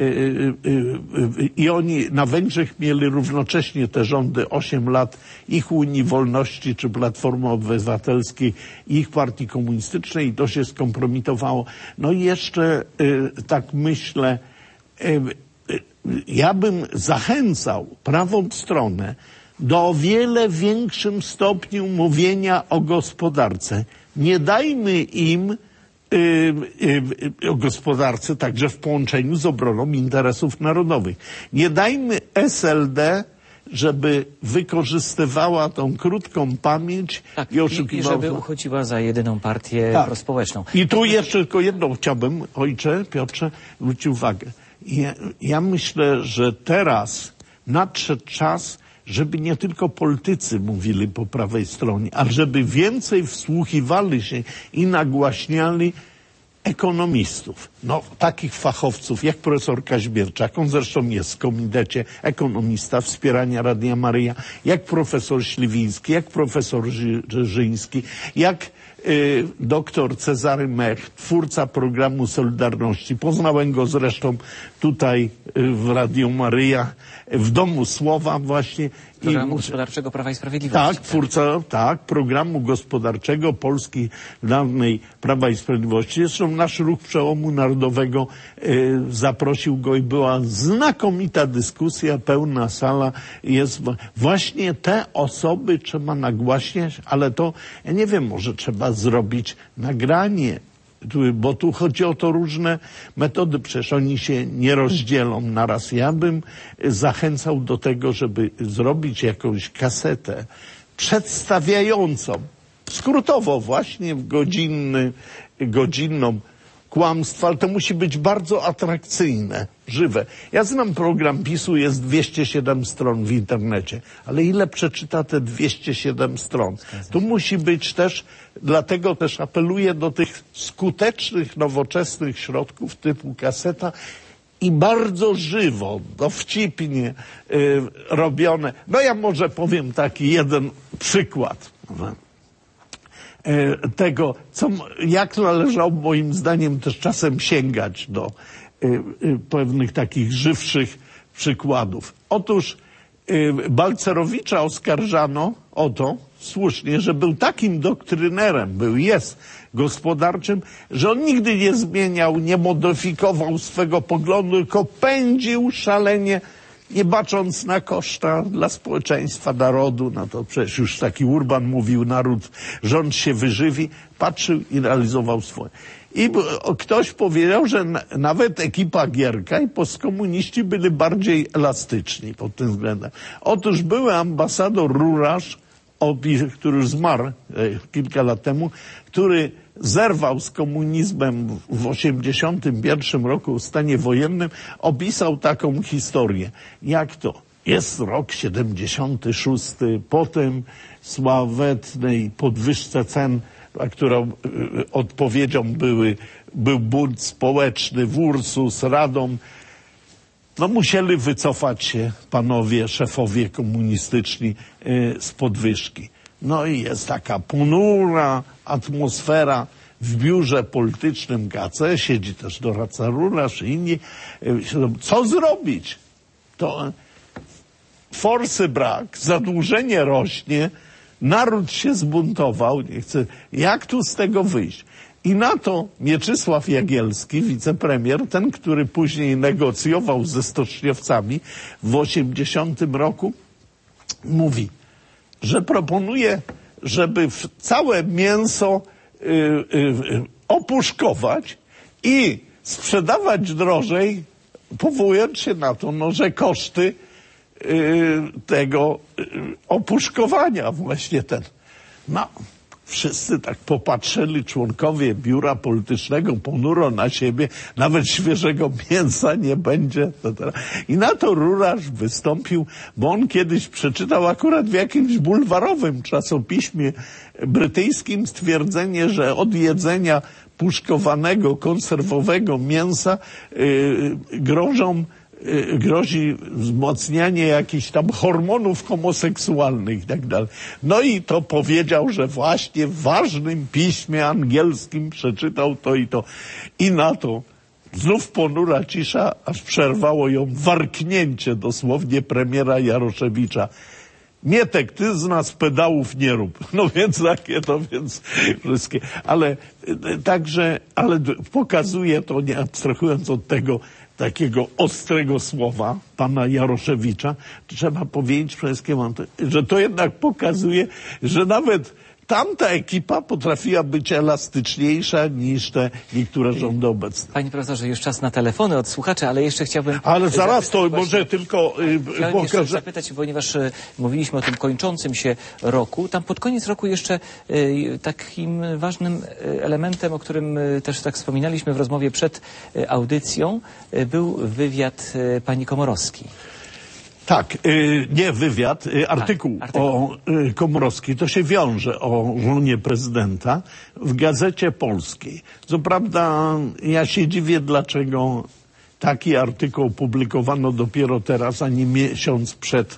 i oni na Węgrzech mieli równocześnie te rządy 8 lat ich Unii Wolności czy Platformy Obywatelskiej i ich partii komunistycznej i to się skompromitowało. I jeszcze tak myślę, ja bym zachęcał prawą stronę do o wiele większym stopniu mówienia o gospodarce. Nie dajmy im o gospodarce także w połączeniu z obroną interesów narodowych. Nie dajmy SLD, żeby wykorzystywała tą krótką pamięć i oszukiwała. I żeby uchodziła za jedyną partię prospołeczną. I tu jeszcze tylko jedno chciałbym, ojcze Piotrze, zwrócić uwagę. Ja myślę, że teraz nadszedł czas, żeby nie tylko politycy mówili po prawej stronie, ale żeby więcej wsłuchiwali się i nagłaśniali ekonomistów. Takich fachowców jak profesor Kaźmierczak, on zresztą jest w komitecie ekonomista wspierania Radia Maryja, jak profesor Śliwiński, jak profesor Żyński, jak doktor Cezary Mech, twórca programu Solidarności. Poznałem go zresztą tutaj w Radiu Maryja, w Domu Słowa właśnie. Programu Gospodarczego Prawa i Sprawiedliwości. Tak, twórca, programu gospodarczego Polski dawnej Prawa i Sprawiedliwości. Zresztą nasz Ruch Przełomu Narodowego zaprosił go i była znakomita dyskusja, pełna sala. Jest właśnie te osoby trzeba nagłaśniać, ale to, ja nie wiem, może trzeba zrobić nagranie, bo tu chodzi o to różne metody, przecież oni się nie rozdzielą naraz. Ja bym zachęcał do tego, żeby zrobić jakąś kasetę przedstawiającą, skrótowo właśnie w godzinną kłamstwo, ale to musi być bardzo atrakcyjne, żywe. Ja znam program PiS-u, jest 207 stron w internecie, ale ile przeczyta te 207 stron? Tu musi być też, dlatego też apeluję do tych skutecznych, nowoczesnych środków typu kaseta i bardzo żywo, dowcipnie robione. No ja może powiem taki jeden przykład tego, jak należało moim zdaniem też czasem sięgać do pewnych takich żywszych przykładów. Otóż Balcerowicza oskarżano o to, słusznie, że był takim doktrynerem, jest gospodarczym, że on nigdy nie zmieniał, nie modyfikował swego poglądu, tylko pędził szalenie, nie bacząc na koszta dla społeczeństwa, narodu. No to przecież już taki Urban mówił, naród, rząd się wyżywi, patrzył i realizował swoje. I ktoś powiedział, że nawet ekipa Gierka i postkomuniści byli bardziej elastyczni pod tym względem. Otóż były ambasador Rurasz, który już zmarł kilka lat temu, który zerwał z komunizmem w 1981 roku w stanie wojennym, opisał taką historię. Jak to? Jest rok 76, po tym sławetnej podwyżce cen, którą odpowiedzią był bunt społeczny w Ursus, Radom. No musieli wycofać się panowie, szefowie komunistyczni z podwyżki. No i jest taka ponura atmosfera w biurze politycznym KC, siedzi też doradca Rurasz i inni. Co zrobić? To forsy brak, zadłużenie rośnie, naród się zbuntował, nie chce. Jak tu z tego wyjść? I na to Mieczysław Jagielski, wicepremier, ten, który później negocjował ze stoczniowcami w 80 roku, mówi, że proponuje, żeby całe mięso opuszkować i sprzedawać drożej, powołując się na to, że koszty tego opuszkowania właśnie wszyscy tak popatrzyli, członkowie biura politycznego ponuro na siebie, nawet świeżego mięsa nie będzie. I na to Rurasz wystąpił, bo on kiedyś przeczytał akurat w jakimś bulwarowym czasopiśmie brytyjskim stwierdzenie, że od jedzenia puszkowanego, konserwowego mięsa grozi wzmocnienie jakichś tam hormonów homoseksualnych i tak dalej. No i to powiedział, że właśnie w ważnym piśmie angielskim przeczytał to i to. I na to znów ponura cisza, aż przerwało ją warknięcie dosłownie premiera Jaroszewicza. Mietek, ty z nas pedałów nie rób. No więc takie to, więc wszystkie. Ale także, pokazuje to, nie abstrahując od tego takiego ostrego słowa pana Jaroszewicza, trzeba powiedzieć przede wszystkim, że to jednak pokazuje, że nawet tamta ekipa potrafiła być elastyczniejsza niż te niektóre rządy obecne. Panie profesorze, już czas na telefony od słuchaczy, ale jeszcze chciałbym... Ale zaraz to może tylko... Chciałem jeszcze zapytać, ponieważ mówiliśmy o tym kończącym się roku. Tam pod koniec roku jeszcze takim ważnym elementem, o którym też tak wspominaliśmy w rozmowie przed audycją, był wywiad pani Komorowskiej. Tak, nie wywiad, artykuł o Komorowskiej. To się wiąże o żonie prezydenta w Gazecie Polskiej. Co prawda ja się dziwię, dlaczego taki artykuł opublikowano dopiero teraz, a nie miesiąc przed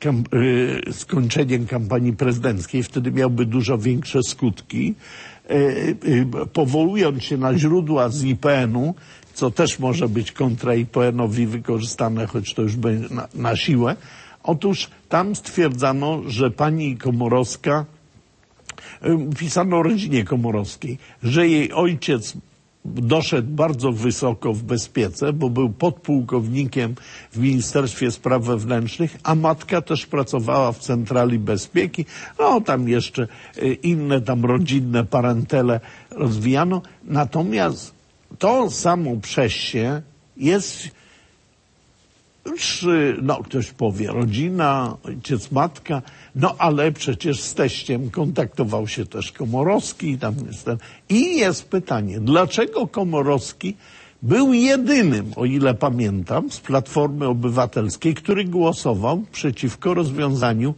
skończeniem kampanii prezydenckiej. Wtedy miałby dużo większe skutki. Powołując się na źródła z IPN-u, co też może być kontra IPN-owi wykorzystane, choć to już będzie na siłę. Otóż tam stwierdzano, że pani Komorowska, pisano o rodzinie Komorowskiej, że jej ojciec doszedł bardzo wysoko w bezpiece, bo był podpułkownikiem w Ministerstwie Spraw Wewnętrznych, a matka też pracowała w Centrali Bezpieki. No, tam jeszcze inne tam rodzinne parentele rozwijano. Natomiast to samo przejście jest już, no ktoś powie, rodzina, ojciec, matka, no ale przecież z teściem kontaktował się też Komorowski. Tam jest ten. I jest pytanie, dlaczego Komorowski był jedynym, o ile pamiętam, z Platformy Obywatelskiej, który głosował przeciwko rozwiązaniu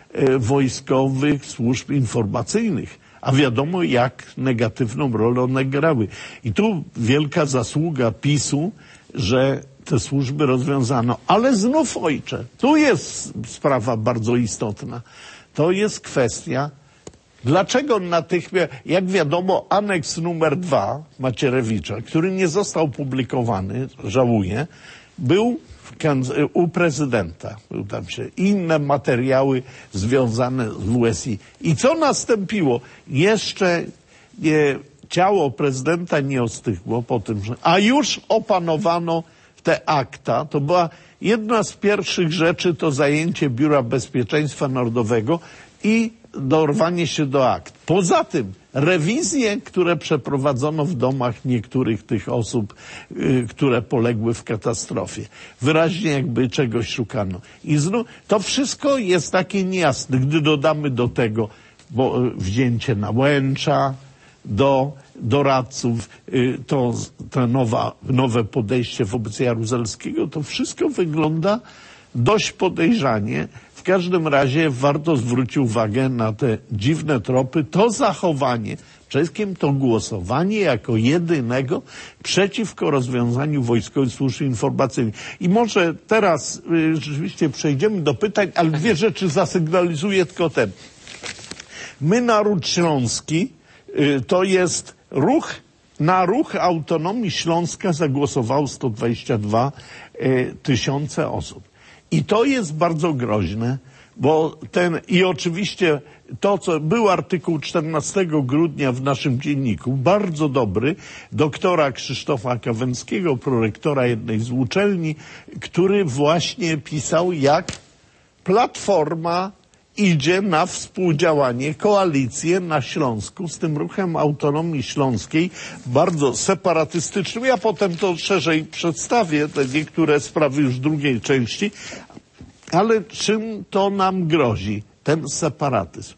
wojskowych służb informacyjnych. A wiadomo, jak negatywną rolę one grały. I tu wielka zasługa PiS-u, że te służby rozwiązano. Ale znów, ojcze, tu jest sprawa bardzo istotna. To jest kwestia, dlaczego natychmiast, jak wiadomo, aneks numer 2 Macierewicza, który nie został publikowany, żałuję, był u prezydenta. Był tam się inne materiały związane z WSI. I co nastąpiło? Jeszcze ciało prezydenta nie ostygło po tym, że, a już opanowano te akta. To była jedna z pierwszych rzeczy, to zajęcie Biura Bezpieczeństwa Narodowego i dorwanie się do akt. Poza tym rewizje, które przeprowadzono w domach niektórych tych osób, które poległy w katastrofie. Wyraźnie jakby czegoś szukano. I znów to wszystko jest takie niejasne. Gdy dodamy do tego wzięcie na Łęcza, do doradców, to nowe podejście wobec Jaruzelskiego, to wszystko wygląda dość podejrzanie. W każdym razie warto zwrócić uwagę na te dziwne tropy, to zachowanie, przede wszystkim to głosowanie jako jedynego przeciwko rozwiązaniu wojskowych służb informacyjnych. I może teraz rzeczywiście przejdziemy do pytań, ale dwie rzeczy zasygnalizuję tylko ten. My, Naród Śląski, to jest na ruch autonomii Śląska zagłosowało 122 tysiące osób. I to jest bardzo groźne, bo i oczywiście to, co był artykuł 14 grudnia w naszym dzienniku, bardzo dobry, doktora Krzysztofa Kawęckiego, prorektora jednej z uczelni, który właśnie pisał, jak Platforma idzie na współdziałanie, koalicję na Śląsku z tym ruchem autonomii śląskiej, bardzo separatystycznym. Ja potem to szerzej przedstawię, te niektóre sprawy już w drugiej części, ale czym to nam grozi, ten separatyzm?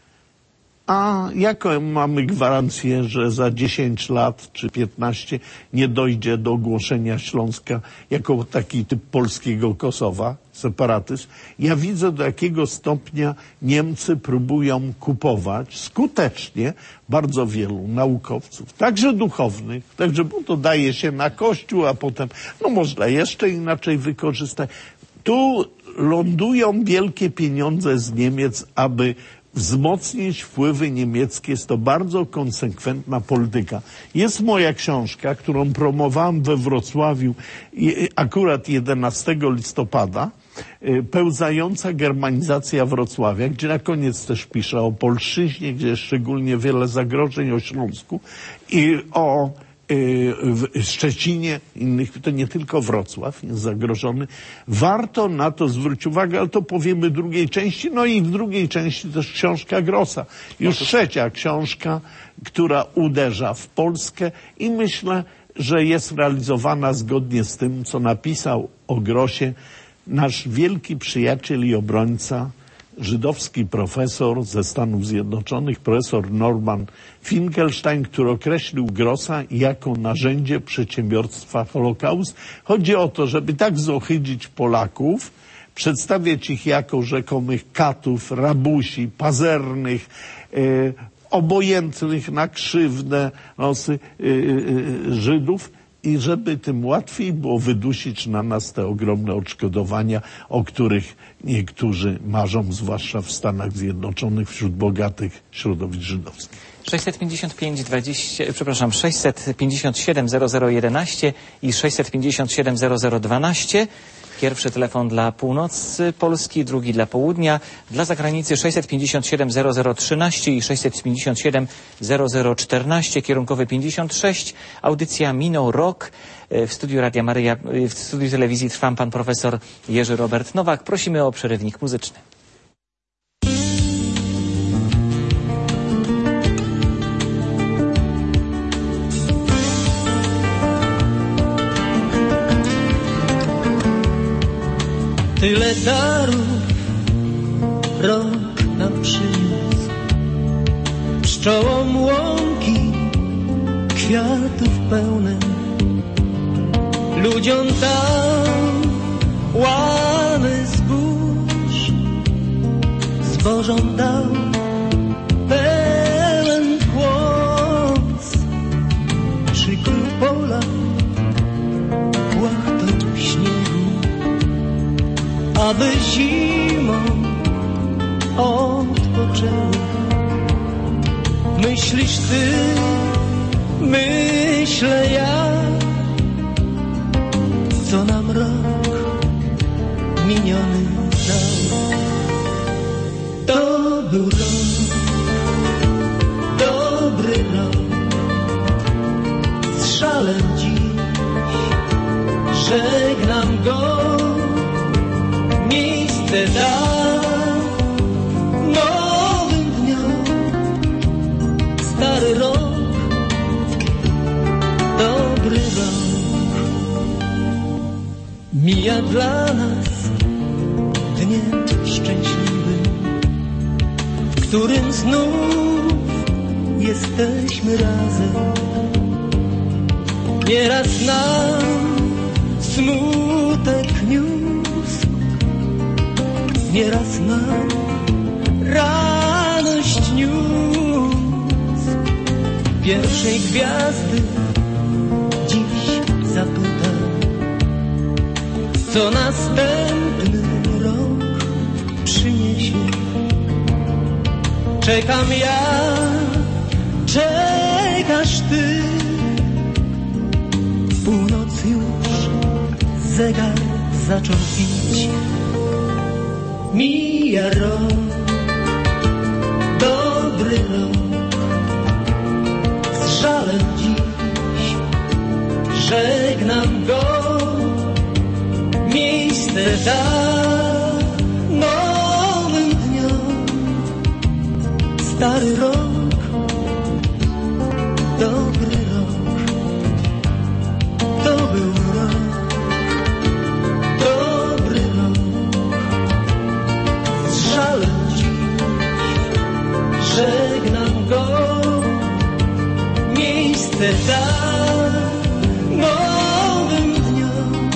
A jaką mamy gwarancję, że za 10 lat czy 15 nie dojdzie do ogłoszenia Śląska jako taki typ polskiego Kosowa, separatyzm? Ja widzę, do jakiego stopnia Niemcy próbują kupować skutecznie bardzo wielu naukowców, także duchownych, także bo to daje się na Kościół, a potem no można jeszcze inaczej wykorzystać. Tu lądują wielkie pieniądze z Niemiec, aby wzmocnić wpływy niemieckie. Jest to bardzo konsekwentna polityka. Jest moja książka, którą promowałem we Wrocławiu akurat 11 listopada, Pełzająca germanizacja Wrocławia, gdzie na koniec też piszę o polszczyźnie, gdzie jest szczególnie wiele zagrożeń, o Śląsku i o Szczecinie, innych, to nie tylko Wrocław jest zagrożony. Warto na to zwrócić uwagę, ale to powiemy w drugiej części. No i w drugiej części też książka Grossa. Już trzecia książka, która uderza w Polskę i myślę, że jest realizowana zgodnie z tym, co napisał o Grossie nasz wielki przyjaciel i obrońca, żydowski profesor ze Stanów Zjednoczonych, profesor Norman Finkelstein, który określił Grossa jako narzędzie przedsiębiorstwa Holokaust. Chodzi o to, żeby tak zohydzić Polaków, przedstawiać ich jako rzekomych katów, rabusi, pazernych, obojętnych na krzywdę losy Żydów i żeby tym łatwiej było wydusić na nas te ogromne odszkodowania, o których niektórzy marzą, zwłaszcza w Stanach Zjednoczonych, wśród bogatych środowisk żydowskich. 657 0011 i 657 0012. Pierwszy telefon dla północy Polski, drugi dla południa. Dla zagranicy 657 0013 i 657 0014, kierunkowy 56. Audycja minął rok. W studiu Radia Maryja, w studiu telewizji trwam pan profesor Jerzy Robert Nowak. Prosimy o przerywnik muzyczny. Tyle darów rok nam przyniósł, pszczołom łąki kwiatów pełne, ludziom dał łany zbóż, zbożom dał pełen głos, przykrył pola płachtą śniegu, aby zimą odpoczęły. Myślisz ty, myślę ja, co nam rok miniony dał. To był rok, dobry rok, z szalem dziś żegnam go. Miejsce dał nowym dniom, stary rok, dobry rok. Mija dla nas dniem szczęśliwym, w którym znów jesteśmy razem. Nieraz nam smutek niósł, nieraz nam radość niósł. Pierwszej gwiazdy dziś zapytam, co następny rok przyniesie. Czekam ja, czekasz ty, w północ już zegar zaczął bić. Mija rok, dobry rok, z żalem dziś żegnam go. Miejsce da nowym dniom, stary rok, dobry rok. To był rok, dobry rok, z żalem dziś żegnam go. Miejsce da nowym dniom,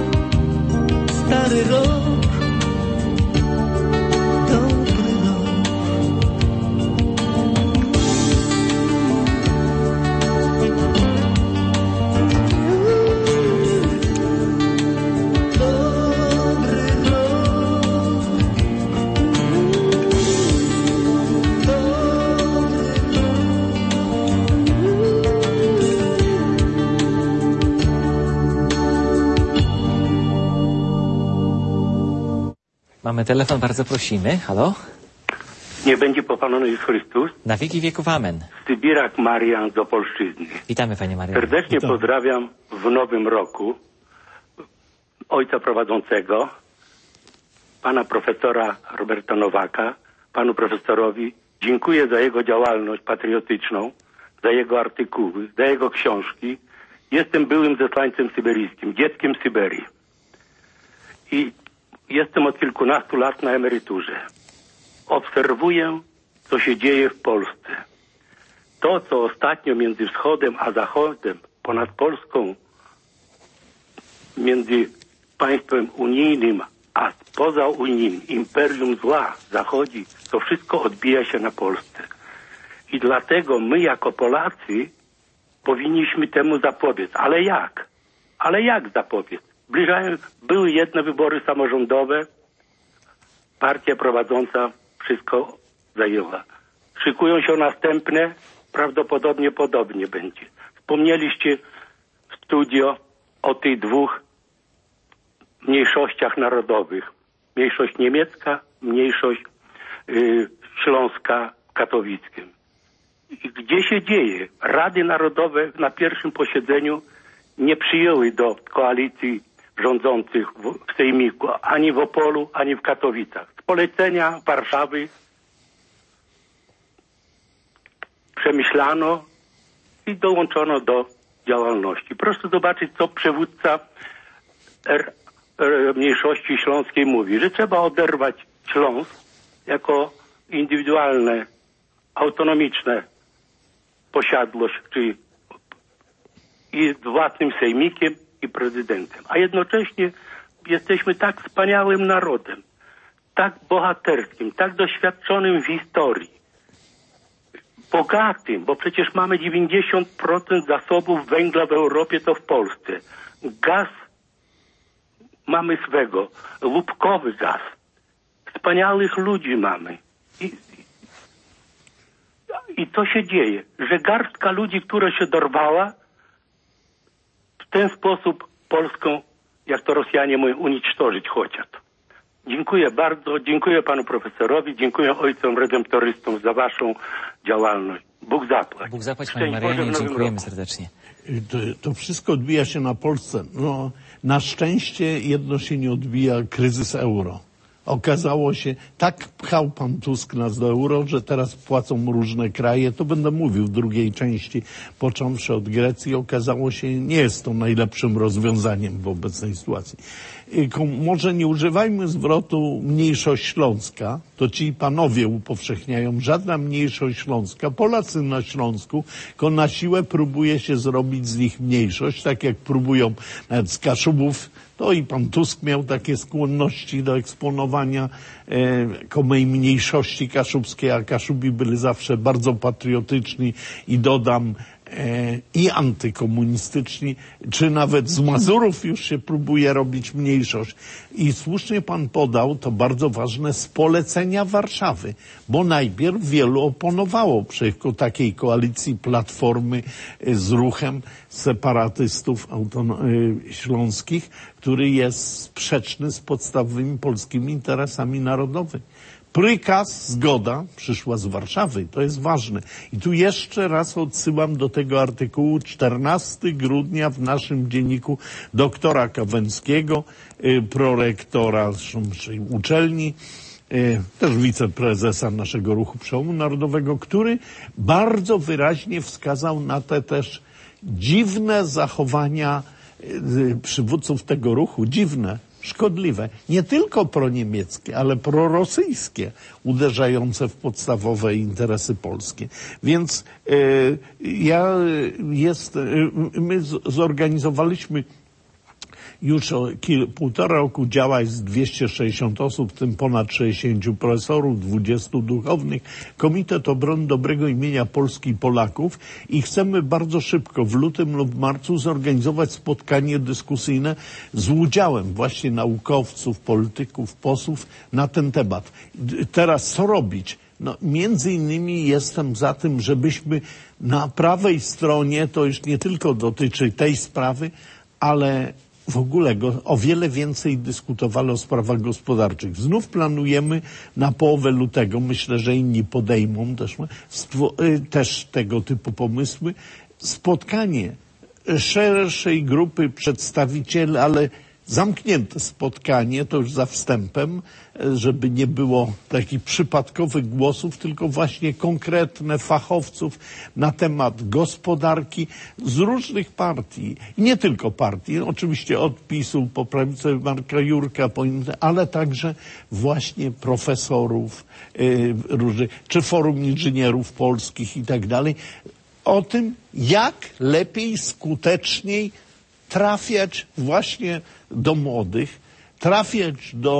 stary rok, dobry rok. Dobry rok, Mamy telefon, bardzo prosimy. Halo? Nie będzie pochwalony Jezus Chrystus. Na wieki wieków amen. Sybirak Marian z Opolszczyzny. Witamy, panie Marian. Serdecznie Witam. pozdrawiam w nowym roku ojca prowadzącego, pana profesora Roberta Nowaka. Panu profesorowi dziękuję za jego działalność patriotyczną, za jego artykuły, za jego książki. Jestem byłym zesłańcem syberyjskim, dzieckiem Syberii. I jestem od kilkunastu lat na emeryturze. Obserwuję, co się dzieje w Polsce. To, co ostatnio między wschodem a zachodem, ponad Polską, między państwem unijnym a pozaunijnym, imperium zła zachodzi, to wszystko odbija się na Polsce. I dlatego my jako Polacy powinniśmy temu zapobiec. Ale jak? Ale jak zapobiec? Były jedne wybory samorządowe, partia prowadząca wszystko zajęła. Szykują się następne, prawdopodobnie podobnie będzie. Wspomnieliście w studio o tych dwóch mniejszościach narodowych. Mniejszość niemiecka, mniejszość śląska w katowickim. I gdzie się dzieje? Rady Narodowe na pierwszym posiedzeniu nie przyjęły do koalicji rządzących w Sejmiku ani w Opolu, ani w Katowicach. Z polecenia Warszawy przemyślano i dołączono do działalności. Proszę zobaczyć, co przywódca mniejszości śląskiej mówi, że trzeba oderwać Śląsk jako indywidualne, autonomiczne posiadłość, czyli i z własnym sejmikiem i prezydentem. A jednocześnie jesteśmy tak wspaniałym narodem, tak bohaterskim, tak doświadczonym w historii, bogatym, bo przecież mamy 90% zasobów węgla w Europie, to w Polsce. Gaz mamy swego, łupkowy gaz. Wspaniałych ludzi mamy. I co się dzieje? Że garstka ludzi, która się dorwała, w ten sposób Polską, jak to Rosjanie mówią, unicztożyć chociaż. Dziękuję bardzo, dziękuję panu profesorowi, dziękuję ojcom redemptorystom za waszą działalność. Bóg zapłać. Bóg zapłać, panie Marianie, dziękujemy serdecznie. To wszystko odbija się na Polsce. No, na szczęście jedno się nie odbija, kryzys euro. Okazało się, tak pchał pan Tusk nas do euro, że teraz płacą różne kraje. To będę mówił w drugiej części, począwszy od Grecji. Okazało się, nie jest to najlepszym rozwiązaniem w obecnej sytuacji. Może nie używajmy zwrotu mniejszość śląska, to ci panowie upowszechniają, żadna mniejszość śląska. Polacy na Śląsku, tylko na siłę próbuje się zrobić z nich mniejszość, tak jak próbują nawet z Kaszubów. To i pan Tusk miał takie skłonności do eksponowania komej mniejszości kaszubskiej, a Kaszubi byli zawsze bardzo patriotyczni i dodam i antykomunistyczni, czy nawet z Mazurów już się próbuje robić mniejszość. I słusznie pan podał, to bardzo ważne, z polecenia Warszawy, bo najpierw wielu oponowało przeciwko takiej koalicji Platformy z ruchem separatystów śląskich, który jest sprzeczny z podstawowymi polskimi interesami narodowymi. Prykaz, zgoda, przyszła z Warszawy. To jest ważne. I tu jeszcze raz odsyłam do tego artykułu 14 grudnia w naszym dzienniku doktora Kawęckiego, prorektora uczelni, też wiceprezesa naszego Ruchu Przełomu Narodowego, który bardzo wyraźnie wskazał na te też dziwne zachowania przywódców tego ruchu. Dziwne, szkodliwe, nie tylko proniemieckie, ale prorosyjskie, uderzające w podstawowe interesy polskie. Więc my zorganizowaliśmy już półtora roku działa, jest 260 osób, w tym ponad 60 profesorów, 20 duchownych. Komitet Obrony Dobrego Imienia Polski i Polaków i chcemy bardzo szybko, w lutym lub marcu, zorganizować spotkanie dyskusyjne z udziałem właśnie naukowców, polityków, posłów na ten temat. Teraz co robić? No, między innymi jestem za tym, żebyśmy na prawej stronie, to już nie tylko dotyczy tej sprawy, ale w ogóle o wiele więcej dyskutowali o sprawach gospodarczych. Znów planujemy na połowę lutego, myślę, że inni podejmą też tego typu pomysły, spotkanie szerszej grupy przedstawicieli, ale zamknięte spotkanie, to już za wstępem, żeby nie było takich przypadkowych głosów, tylko właśnie konkretne fachowców na temat gospodarki z różnych partii. I nie tylko partii, oczywiście od PiS-u po prawicę Marka Jurka, ale także właśnie profesorów, czy Forum Inżynierów Polskich i tak dalej. O tym, jak lepiej, skuteczniej trafiać właśnie do młodych, trafiać do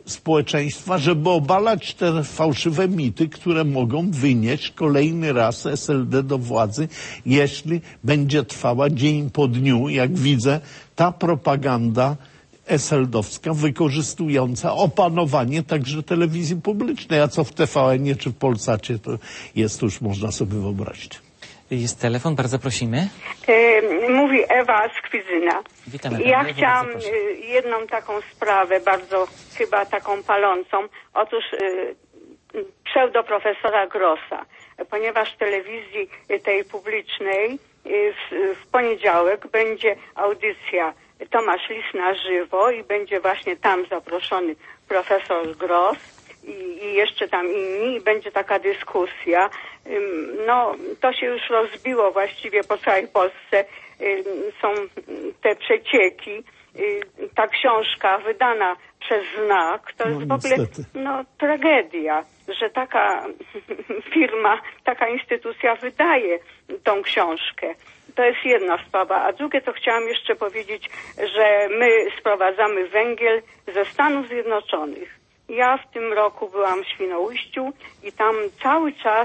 społeczeństwa, żeby obalać te fałszywe mity, które mogą wynieść kolejny raz SLD do władzy, jeśli będzie trwała dzień po dniu, jak widzę, ta propaganda SLD-owska wykorzystująca opanowanie także telewizji publicznej, a co w TVN-ie czy w Polsacie to jest, to już można sobie wyobrazić. Jest telefon, bardzo prosimy. Mówi Ewa z Kwidzyna. Witamy Ja panią, chciałam bardzo proszę. jedną taką sprawę, bardzo chyba taką palącą. Otóż pseudoprofesora Grossa, ponieważ w telewizji tej publicznej w poniedziałek będzie audycja Tomasz Lis na żywo i będzie właśnie tam zaproszony profesor Gross i jeszcze tam inni i będzie taka dyskusja. No, to się już rozbiło właściwie po całej Polsce. Są te przecieki. Ta książka wydana przez Znak, to jest w ogóle tragedia, że taka firma, taka instytucja wydaje tą książkę. To jest jedna sprawa. A drugie, to chciałam jeszcze powiedzieć, że my sprowadzamy węgiel ze Stanów Zjednoczonych. Ja w tym roku byłam w Świnoujściu i tam cały czas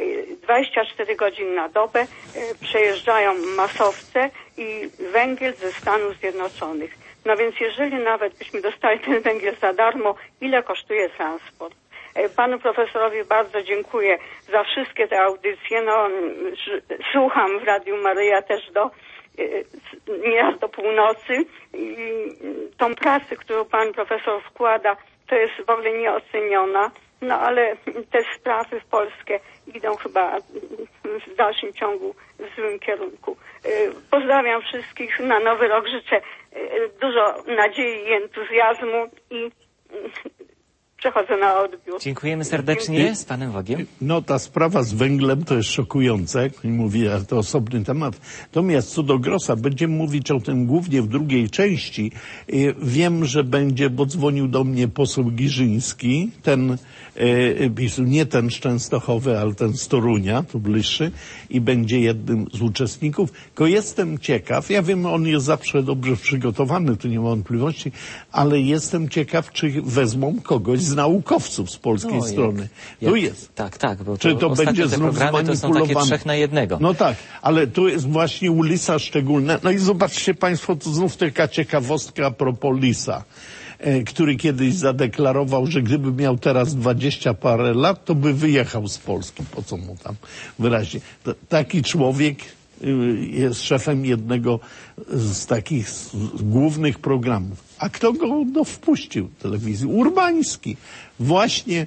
24 godziny na dobę przejeżdżają masowce i węgiel ze Stanów Zjednoczonych. No więc jeżeli nawet byśmy dostali ten węgiel za darmo, ile kosztuje transport? Panu profesorowi bardzo dziękuję za wszystkie te audycje. No, słucham w Radiu Maryja też nieraz do północy i tą pracę, którą pan profesor wkłada, to jest w ogóle nieoceniona. No ale te sprawy w Polskę idą chyba w dalszym ciągu w złym kierunku. Pozdrawiam wszystkich. Na Nowy Rok życzę dużo nadziei i entuzjazmu i przechodzę na odbiór. Dziękujemy serdecznie. Z panem Wogiem. No, ta sprawa z węglem to jest szokujące, jak mówię, to osobny temat. Natomiast co do Grossa, będziemy mówić o tym głównie w drugiej części. Wiem, że będzie, bo dzwonił do mnie poseł Giżyński, ten nie ten z Częstochowy, ale ten z Torunia, tu bliższy, i będzie jednym z uczestników. Tylko jestem ciekaw, ja wiem, on jest zawsze dobrze przygotowany, tu nie ma wątpliwości, ale jestem ciekaw, czy wezmą kogoś z naukowców z polskiej strony. Tu jest. Tak, bo czy to będzie znów to są takie 3 na 1. No tak, ale tu jest właśnie u Lisa szczególne. No i zobaczcie państwo, to znów taka ciekawostka a propos Lisa, który kiedyś zadeklarował, że gdyby miał teraz 20 parę lat, to by wyjechał z Polski. Po co mu tam wyraźnie? Taki człowiek jest szefem jednego z takich głównych programów. A kto go wpuścił do telewizji? Urbański. Właśnie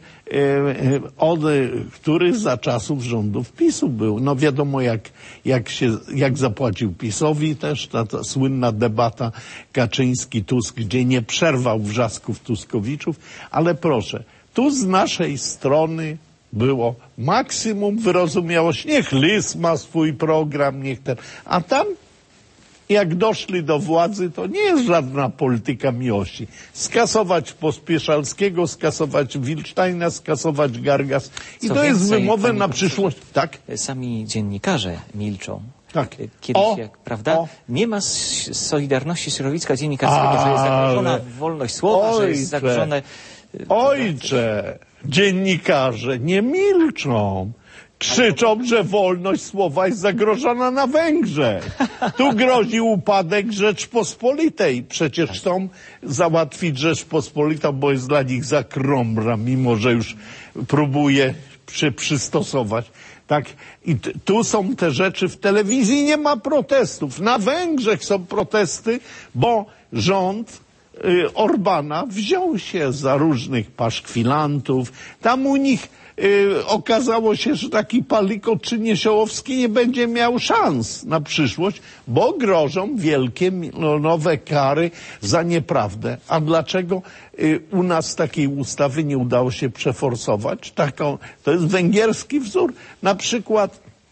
który za czasów rządów PiS-u był. No wiadomo, jak zapłacił PiS-owi też, ta słynna debata Kaczyński-Tusk, gdzie nie przerwał wrzasków Tuskowiczów. Ale proszę, tu z naszej strony było maksimum wyrozumiałości. Niech Lis ma swój program, niech ten. A tam, jak doszli do władzy, to nie jest żadna polityka miłości. Skasować Pospieszalskiego, skasować Wilcztajna, skasować Gargas. I Co to jest więcej, wymowę na przyszłość. Tak? Sami dziennikarze milczą. Tak. Kiedyś, prawda? Nie ma solidarności środowiska dziennikarskiego, że jest zagrożona wolność słowa, że jest zagrożone... Ojcze, dziennikarze nie milczą. Krzyczą, że wolność słowa jest zagrożona na Węgrzech. Tu grozi upadek Rzeczpospolitej. Przecież chcą załatwić Rzeczpospolitą, bo jest dla nich za krąbra, mimo że już próbuje się przystosować. Tak? I tu są te rzeczy. W telewizji nie ma protestów. Na Węgrzech są protesty, bo rząd Orbana wziął się za różnych paszkwilantów. Tam u nich okazało się, że taki Palikot czy Niesiołowski nie będzie miał szans na przyszłość, bo grożą wielkie nowe kary za nieprawdę. A dlaczego u nas takiej ustawy nie udało się przeforsować? To jest węgierski wzór. Na przykład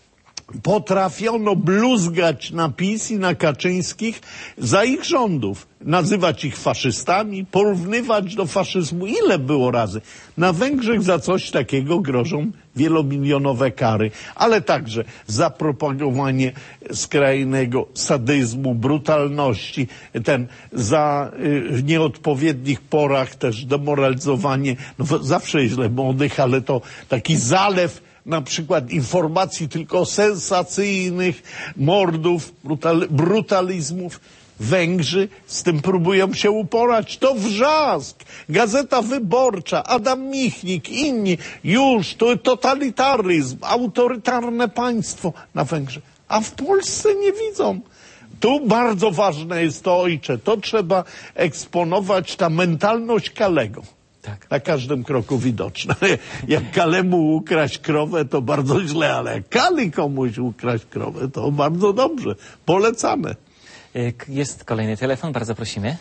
potrafiono bluzgać na PiS i na Kaczyńskich za ich rządów. Nazywać ich faszystami, porównywać do faszyzmu. Ile było razy? Na Węgrzech za coś takiego grożą wielomilionowe kary, ale także za propagowanie skrajnego sadyzmu, brutalności, za w nieodpowiednich porach też demoralizowanie, zawsze źle młodych, ale to taki zalew na przykład informacji tylko sensacyjnych, mordów, brutalizmów. Węgrzy z tym próbują się uporać. To wrzask. Gazeta Wyborcza, Adam Michnik, inni. Już to totalitaryzm, autorytarne państwo na Węgrzech. A w Polsce nie widzą. Tu bardzo ważne jest to, ojcze. To trzeba eksponować, ta mentalność Kalego. Tak. Na każdym kroku widoczna. Jak Kalemu ukraść krowę, to bardzo źle, ale jak Kali komuś ukraść krowę, to bardzo dobrze. Polecamy. Jest kolejny telefon, bardzo prosimy.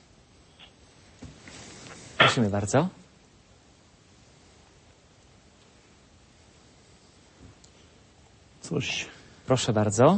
Prosimy bardzo. Coś. Proszę bardzo.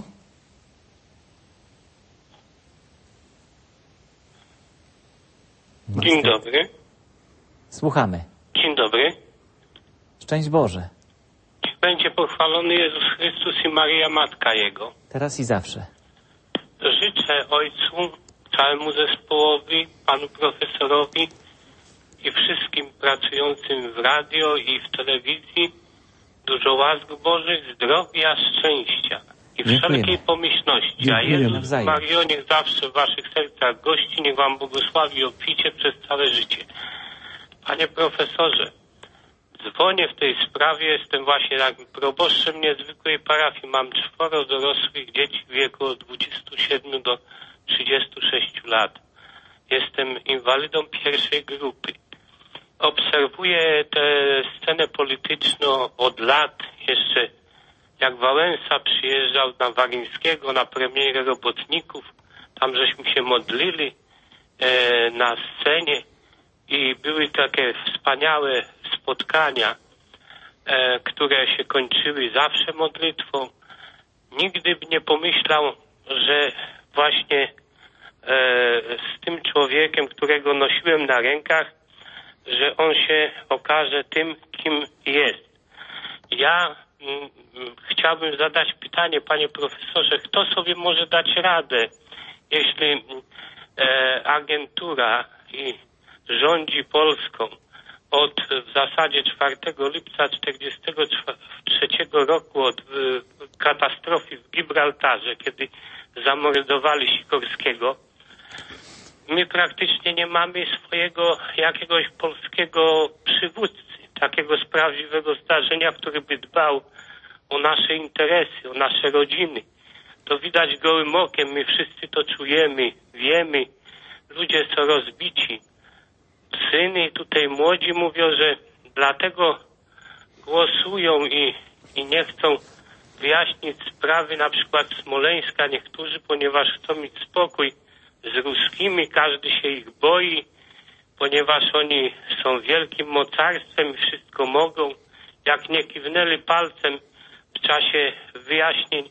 Dzień dobry. Słuchamy. Dzień dobry. Szczęść Boże. Będzie pochwalony Jezus Chrystus i Maryja Matka Jego. Teraz i zawsze. Życzę Ojcu, całemu zespołowi, panu profesorowi i wszystkim pracującym w radio i w telewizji dużo łask Bożych, zdrowia, szczęścia i wszelkiej pomyślności. A Jezus Mario niech zawsze w waszych sercach gości, niech wam błogosławi obficie przez całe życie. Panie profesorze, dzwonię w tej sprawie, jestem właśnie proboszczem niezwykłej parafii. Mam 4 dorosłych dzieci w wieku od 27 do 36 lat. Jestem inwalidą pierwszej grupy. Obserwuję tę scenę polityczną od lat. Jeszcze jak Wałęsa przyjeżdżał na Waryńskiego, na premierę Robotników, tam żeśmy się modlili na scenie i były takie wspaniałe spotkania, które się kończyły zawsze modlitwą. Nigdy by nie pomyślał, że właśnie z tym człowiekiem, którego nosiłem na rękach, że on się okaże tym, kim jest. Ja chciałbym zadać pytanie, panie profesorze, kto sobie może dać radę, jeśli agentura i rządzi Polską od w zasadzie 4 lipca 1943 roku, od katastrofy w Gibraltarze, kiedy zamordowali Sikorskiego. My praktycznie nie mamy swojego jakiegoś polskiego przywódcy, takiego z prawdziwego zdarzenia, który by dbał o nasze interesy, o nasze rodziny. To widać gołym okiem, my wszyscy to czujemy, wiemy, ludzie są rozbici. Syny tutaj młodzi mówią, że dlatego głosują i nie chcą wyjaśnić sprawy na przykład Smoleńska niektórzy, ponieważ chcą mieć spokój z ruskimi, każdy się ich boi, ponieważ oni są wielkim mocarstwem i wszystko mogą. Jak nie kiwnęli palcem w czasie wyjaśnień,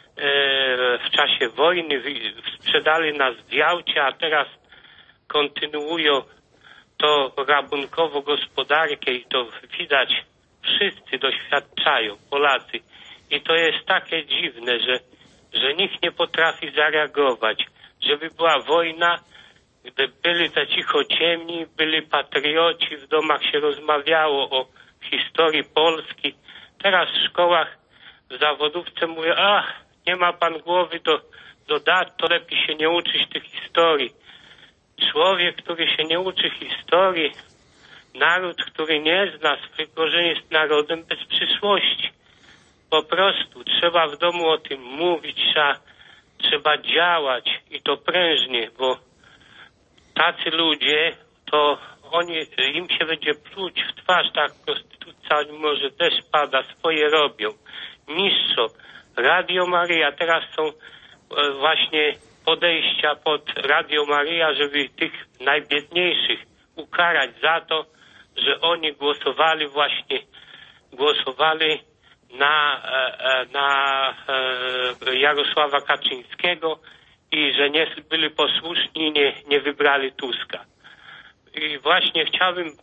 w czasie wojny, sprzedali nas w Jałcie, a teraz kontynuują to rabunkowo gospodarkę i to widać, wszyscy doświadczają, Polacy. I to jest takie dziwne, że nikt nie potrafi zareagować. Żeby była wojna, gdy byli te cichociemni, byli patrioci, w domach się rozmawiało o historii Polski. Teraz w szkołach, w zawodówce mówią, nie ma pan głowy do dat, to lepiej się nie uczyć tych historii. Człowiek, który się nie uczy historii, naród, który nie zna swoich korzeni, jest narodem bez przyszłości. Po prostu trzeba w domu o tym mówić, trzeba działać i to prężnie, bo tacy ludzie, to im się będzie pluć w twarz, tak prostytucja, może też pada, swoje robią. Niszczą. Radio Maryja, teraz są właśnie podejścia pod Radio Maryja, żeby tych najbiedniejszych ukarać za to, że oni głosowali na Jarosława Kaczyńskiego i że nie byli posłuszni i nie wybrali Tuska. I właśnie chciałbym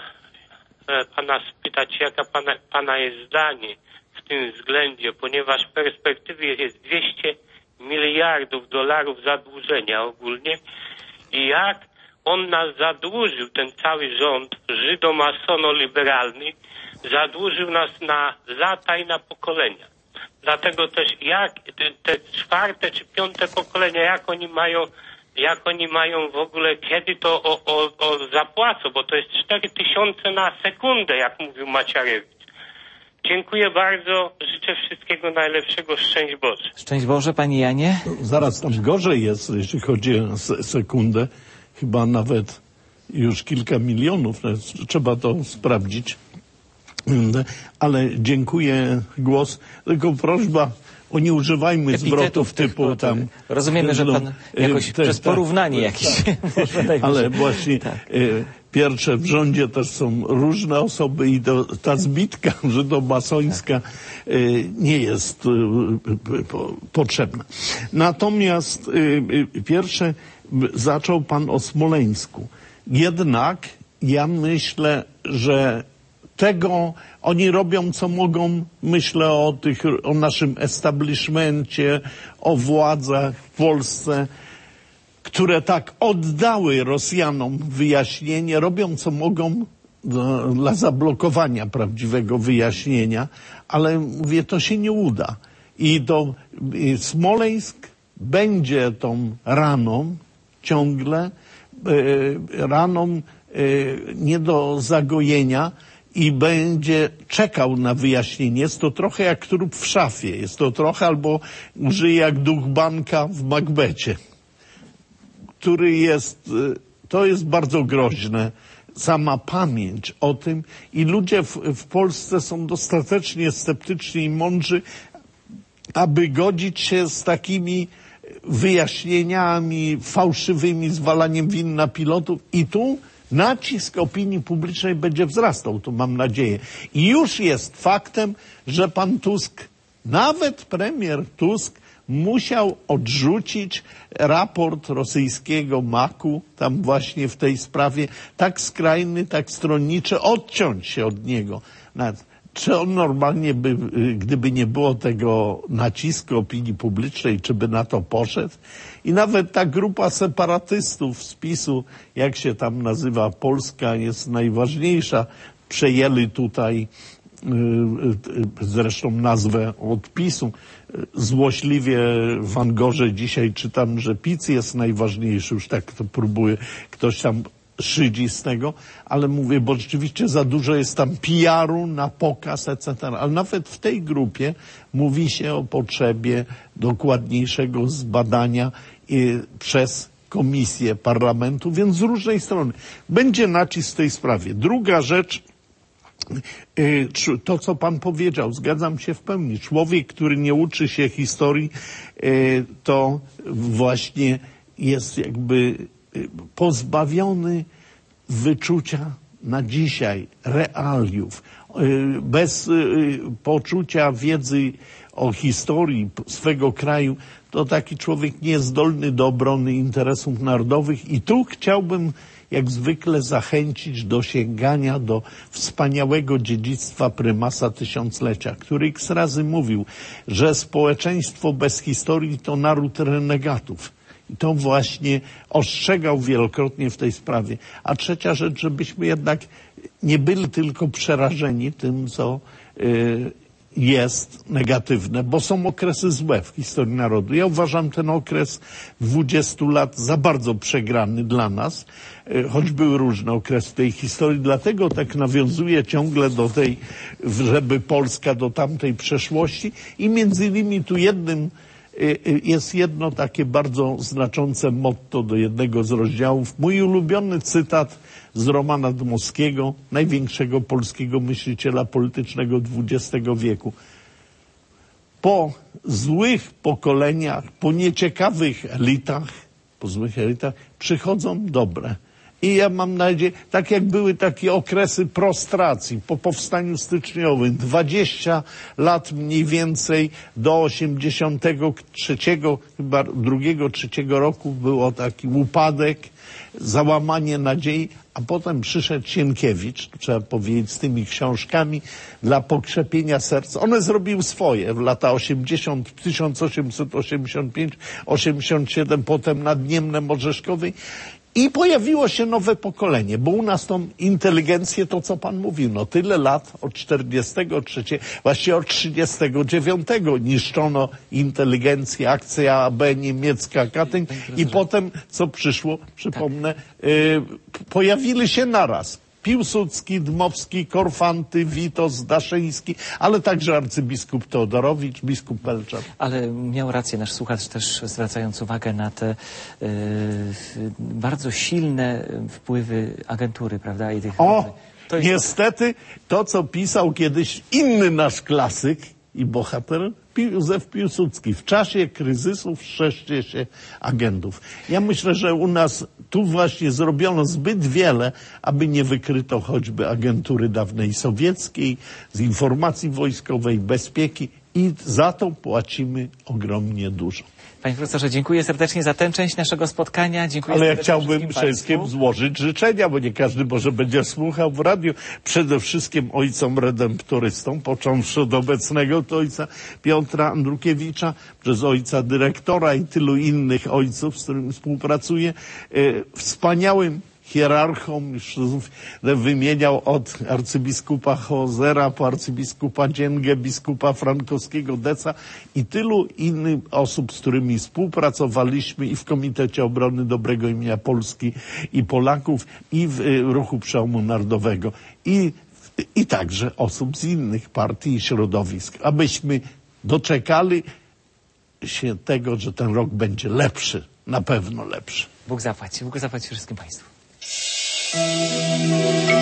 pana spytać, jaka pana jest zdanie w tym względzie, ponieważ w perspektywie jest 200 miliardów dolarów zadłużenia ogólnie i jak on nas zadłużył, ten cały rząd żydomasono-liberalny, zadłużył nas na lata i na pokolenia. Dlatego też jak te czwarte czy piąte pokolenia, jak oni mają w ogóle, kiedy to zapłacą, bo to jest 4000 na sekundę, jak mówił Macierewicz. Dziękuję bardzo, życzę wszystkiego najlepszego, szczęść Boże. Szczęść Boże, Panie Janie. Zaraz tam gorzej jest, jeśli chodzi o sekundę. Chyba nawet już kilka milionów, trzeba to sprawdzić. Ale dziękuję, głos. Tylko prośba, nie używajmy zwrotów typu tam. Rozumiemy, że pan jakoś przez porównanie jakieś. Ale właśnie pierwsze, w rządzie też są różne osoby i ta zbitka żydomasońska nie jest potrzebna. Natomiast pierwsze, zaczął pan o Smoleńsku. Jednak ja myślę, że tego oni robią, co mogą. Myślę o naszym establishmencie, o władzach w Polsce, które tak oddały Rosjanom wyjaśnienie, robią, co mogą dla zablokowania prawdziwego wyjaśnienia, ale mówię, to się nie uda. I Smoleńsk będzie tą raną ciągle, raną nie do zagojenia, i będzie czekał na wyjaśnienie. Jest to trochę jak trup w szafie. Jest to trochę albo żyje jak duch Banka w Macbecie, który jest, to jest bardzo groźne. Sama pamięć o tym i ludzie w Polsce są dostatecznie sceptyczni i mądrzy, aby godzić się z takimi wyjaśnieniami fałszywymi, zwalaniem win na pilotów i tu nacisk opinii publicznej będzie wzrastał, to mam nadzieję. I już jest faktem, że pan Tusk, nawet premier Tusk, musiał odrzucić raport rosyjskiego MAK-u, tam właśnie w tej sprawie, tak skrajny, tak stronniczy, odciąć się od niego. Czy on normalnie by, gdyby nie było tego nacisku opinii publicznej, czy by na to poszedł? I nawet ta grupa separatystów z PiS-u, jak się tam nazywa, Polska jest najważniejsza, przejęli tutaj zresztą nazwę od PiS-u. Złośliwie w Angorze dzisiaj czytam, że PiS jest najważniejszy, już tak to próbuje ktoś tam szydzi z tego, ale mówię, bo rzeczywiście za dużo jest tam PR-u na pokaz, etc. Ale nawet w tej grupie mówi się o potrzebie dokładniejszego zbadania przez komisję parlamentu, więc z różnej strony będzie nacisk w tej sprawie. Druga rzecz, to co pan powiedział, zgadzam się w pełni. Człowiek, który nie uczy się historii, to właśnie jest jakby pozbawiony wyczucia na dzisiaj, realiów, bez poczucia wiedzy o historii swego kraju, to taki człowiek nie jest zdolny do obrony interesów narodowych i tu chciałbym jak zwykle zachęcić do sięgania do wspaniałego dziedzictwa prymasa tysiąclecia, który x razy mówił, że społeczeństwo bez historii to naród renegatów. I to właśnie ostrzegał wielokrotnie w tej sprawie. A trzecia rzecz, żebyśmy jednak nie byli tylko przerażeni tym, co jest negatywne, bo są okresy złe w historii narodu. Ja uważam ten okres 20 lat za bardzo przegrany dla nas, choć były różne okresy w tej historii, dlatego tak nawiązuję ciągle do tej, żeby Polska do tamtej przeszłości i między innymi tu jest jedno takie bardzo znaczące motto do jednego z rozdziałów. Mój ulubiony cytat z Romana Dmowskiego, największego polskiego myśliciela politycznego XX wieku. Po złych pokoleniach, po nieciekawych elitach, przychodzą dobre. I ja mam nadzieję, tak jak były takie okresy prostracji po powstaniu styczniowym, 20 lat mniej więcej do 83, chyba 2-3 roku było taki upadek, załamanie nadziei, a potem przyszedł Sienkiewicz, trzeba powiedzieć, z tymi książkami dla pokrzepienia serca. One zrobiły swoje w lata 80, 1885, 87, potem nad Niemnem Orzeszkowej. I pojawiło się nowe pokolenie, bo u nas tą inteligencję, to co pan mówił, no tyle lat, od 43, właściwie od 39 niszczono inteligencję, akcja AB niemiecka, Katyń i potem, co przyszło, przypomnę, pojawili się naraz. Piłsudski, Dmowski, Korfanty, Witos, Daszyński, ale także arcybiskup Teodorowicz, biskup Pelczar. Ale miał rację nasz słuchacz też, zwracając uwagę na te bardzo silne wpływy agentury, prawda? I tych, niestety to, co pisał kiedyś inny nasz klasyk i bohater, Józef Piłsudski. W czasie kryzysów strzeżcie się agentów. Ja myślę, że u nas tu właśnie zrobiono zbyt wiele, aby nie wykryto choćby agentury dawnej sowieckiej, z informacji wojskowej, bezpieki i za to płacimy ogromnie dużo. Panie profesorze, dziękuję serdecznie za tę część naszego spotkania. Dziękuję. Ale ja chciałbym wszystkim złożyć życzenia, bo nie każdy może będzie słuchał w radiu. Przede wszystkim ojcom redemptorystom, począwszy od obecnego, to ojca Piotra Andrukiewicza, przez ojca dyrektora i tylu innych ojców, z którymi współpracuję. Wspaniałym hierarchom, już wymieniał od arcybiskupa Hozera po arcybiskupa Dzięgę, biskupa Frankowskiego Deca i tylu innych osób, z którymi współpracowaliśmy i w Komitecie Obrony Dobrego Imienia Polski i Polaków i w Ruchu Przełomu Narodowego i także osób z innych partii i środowisk, abyśmy doczekali się tego, że ten rok będzie lepszy, na pewno lepszy. Bóg zapłaci wszystkim państwu.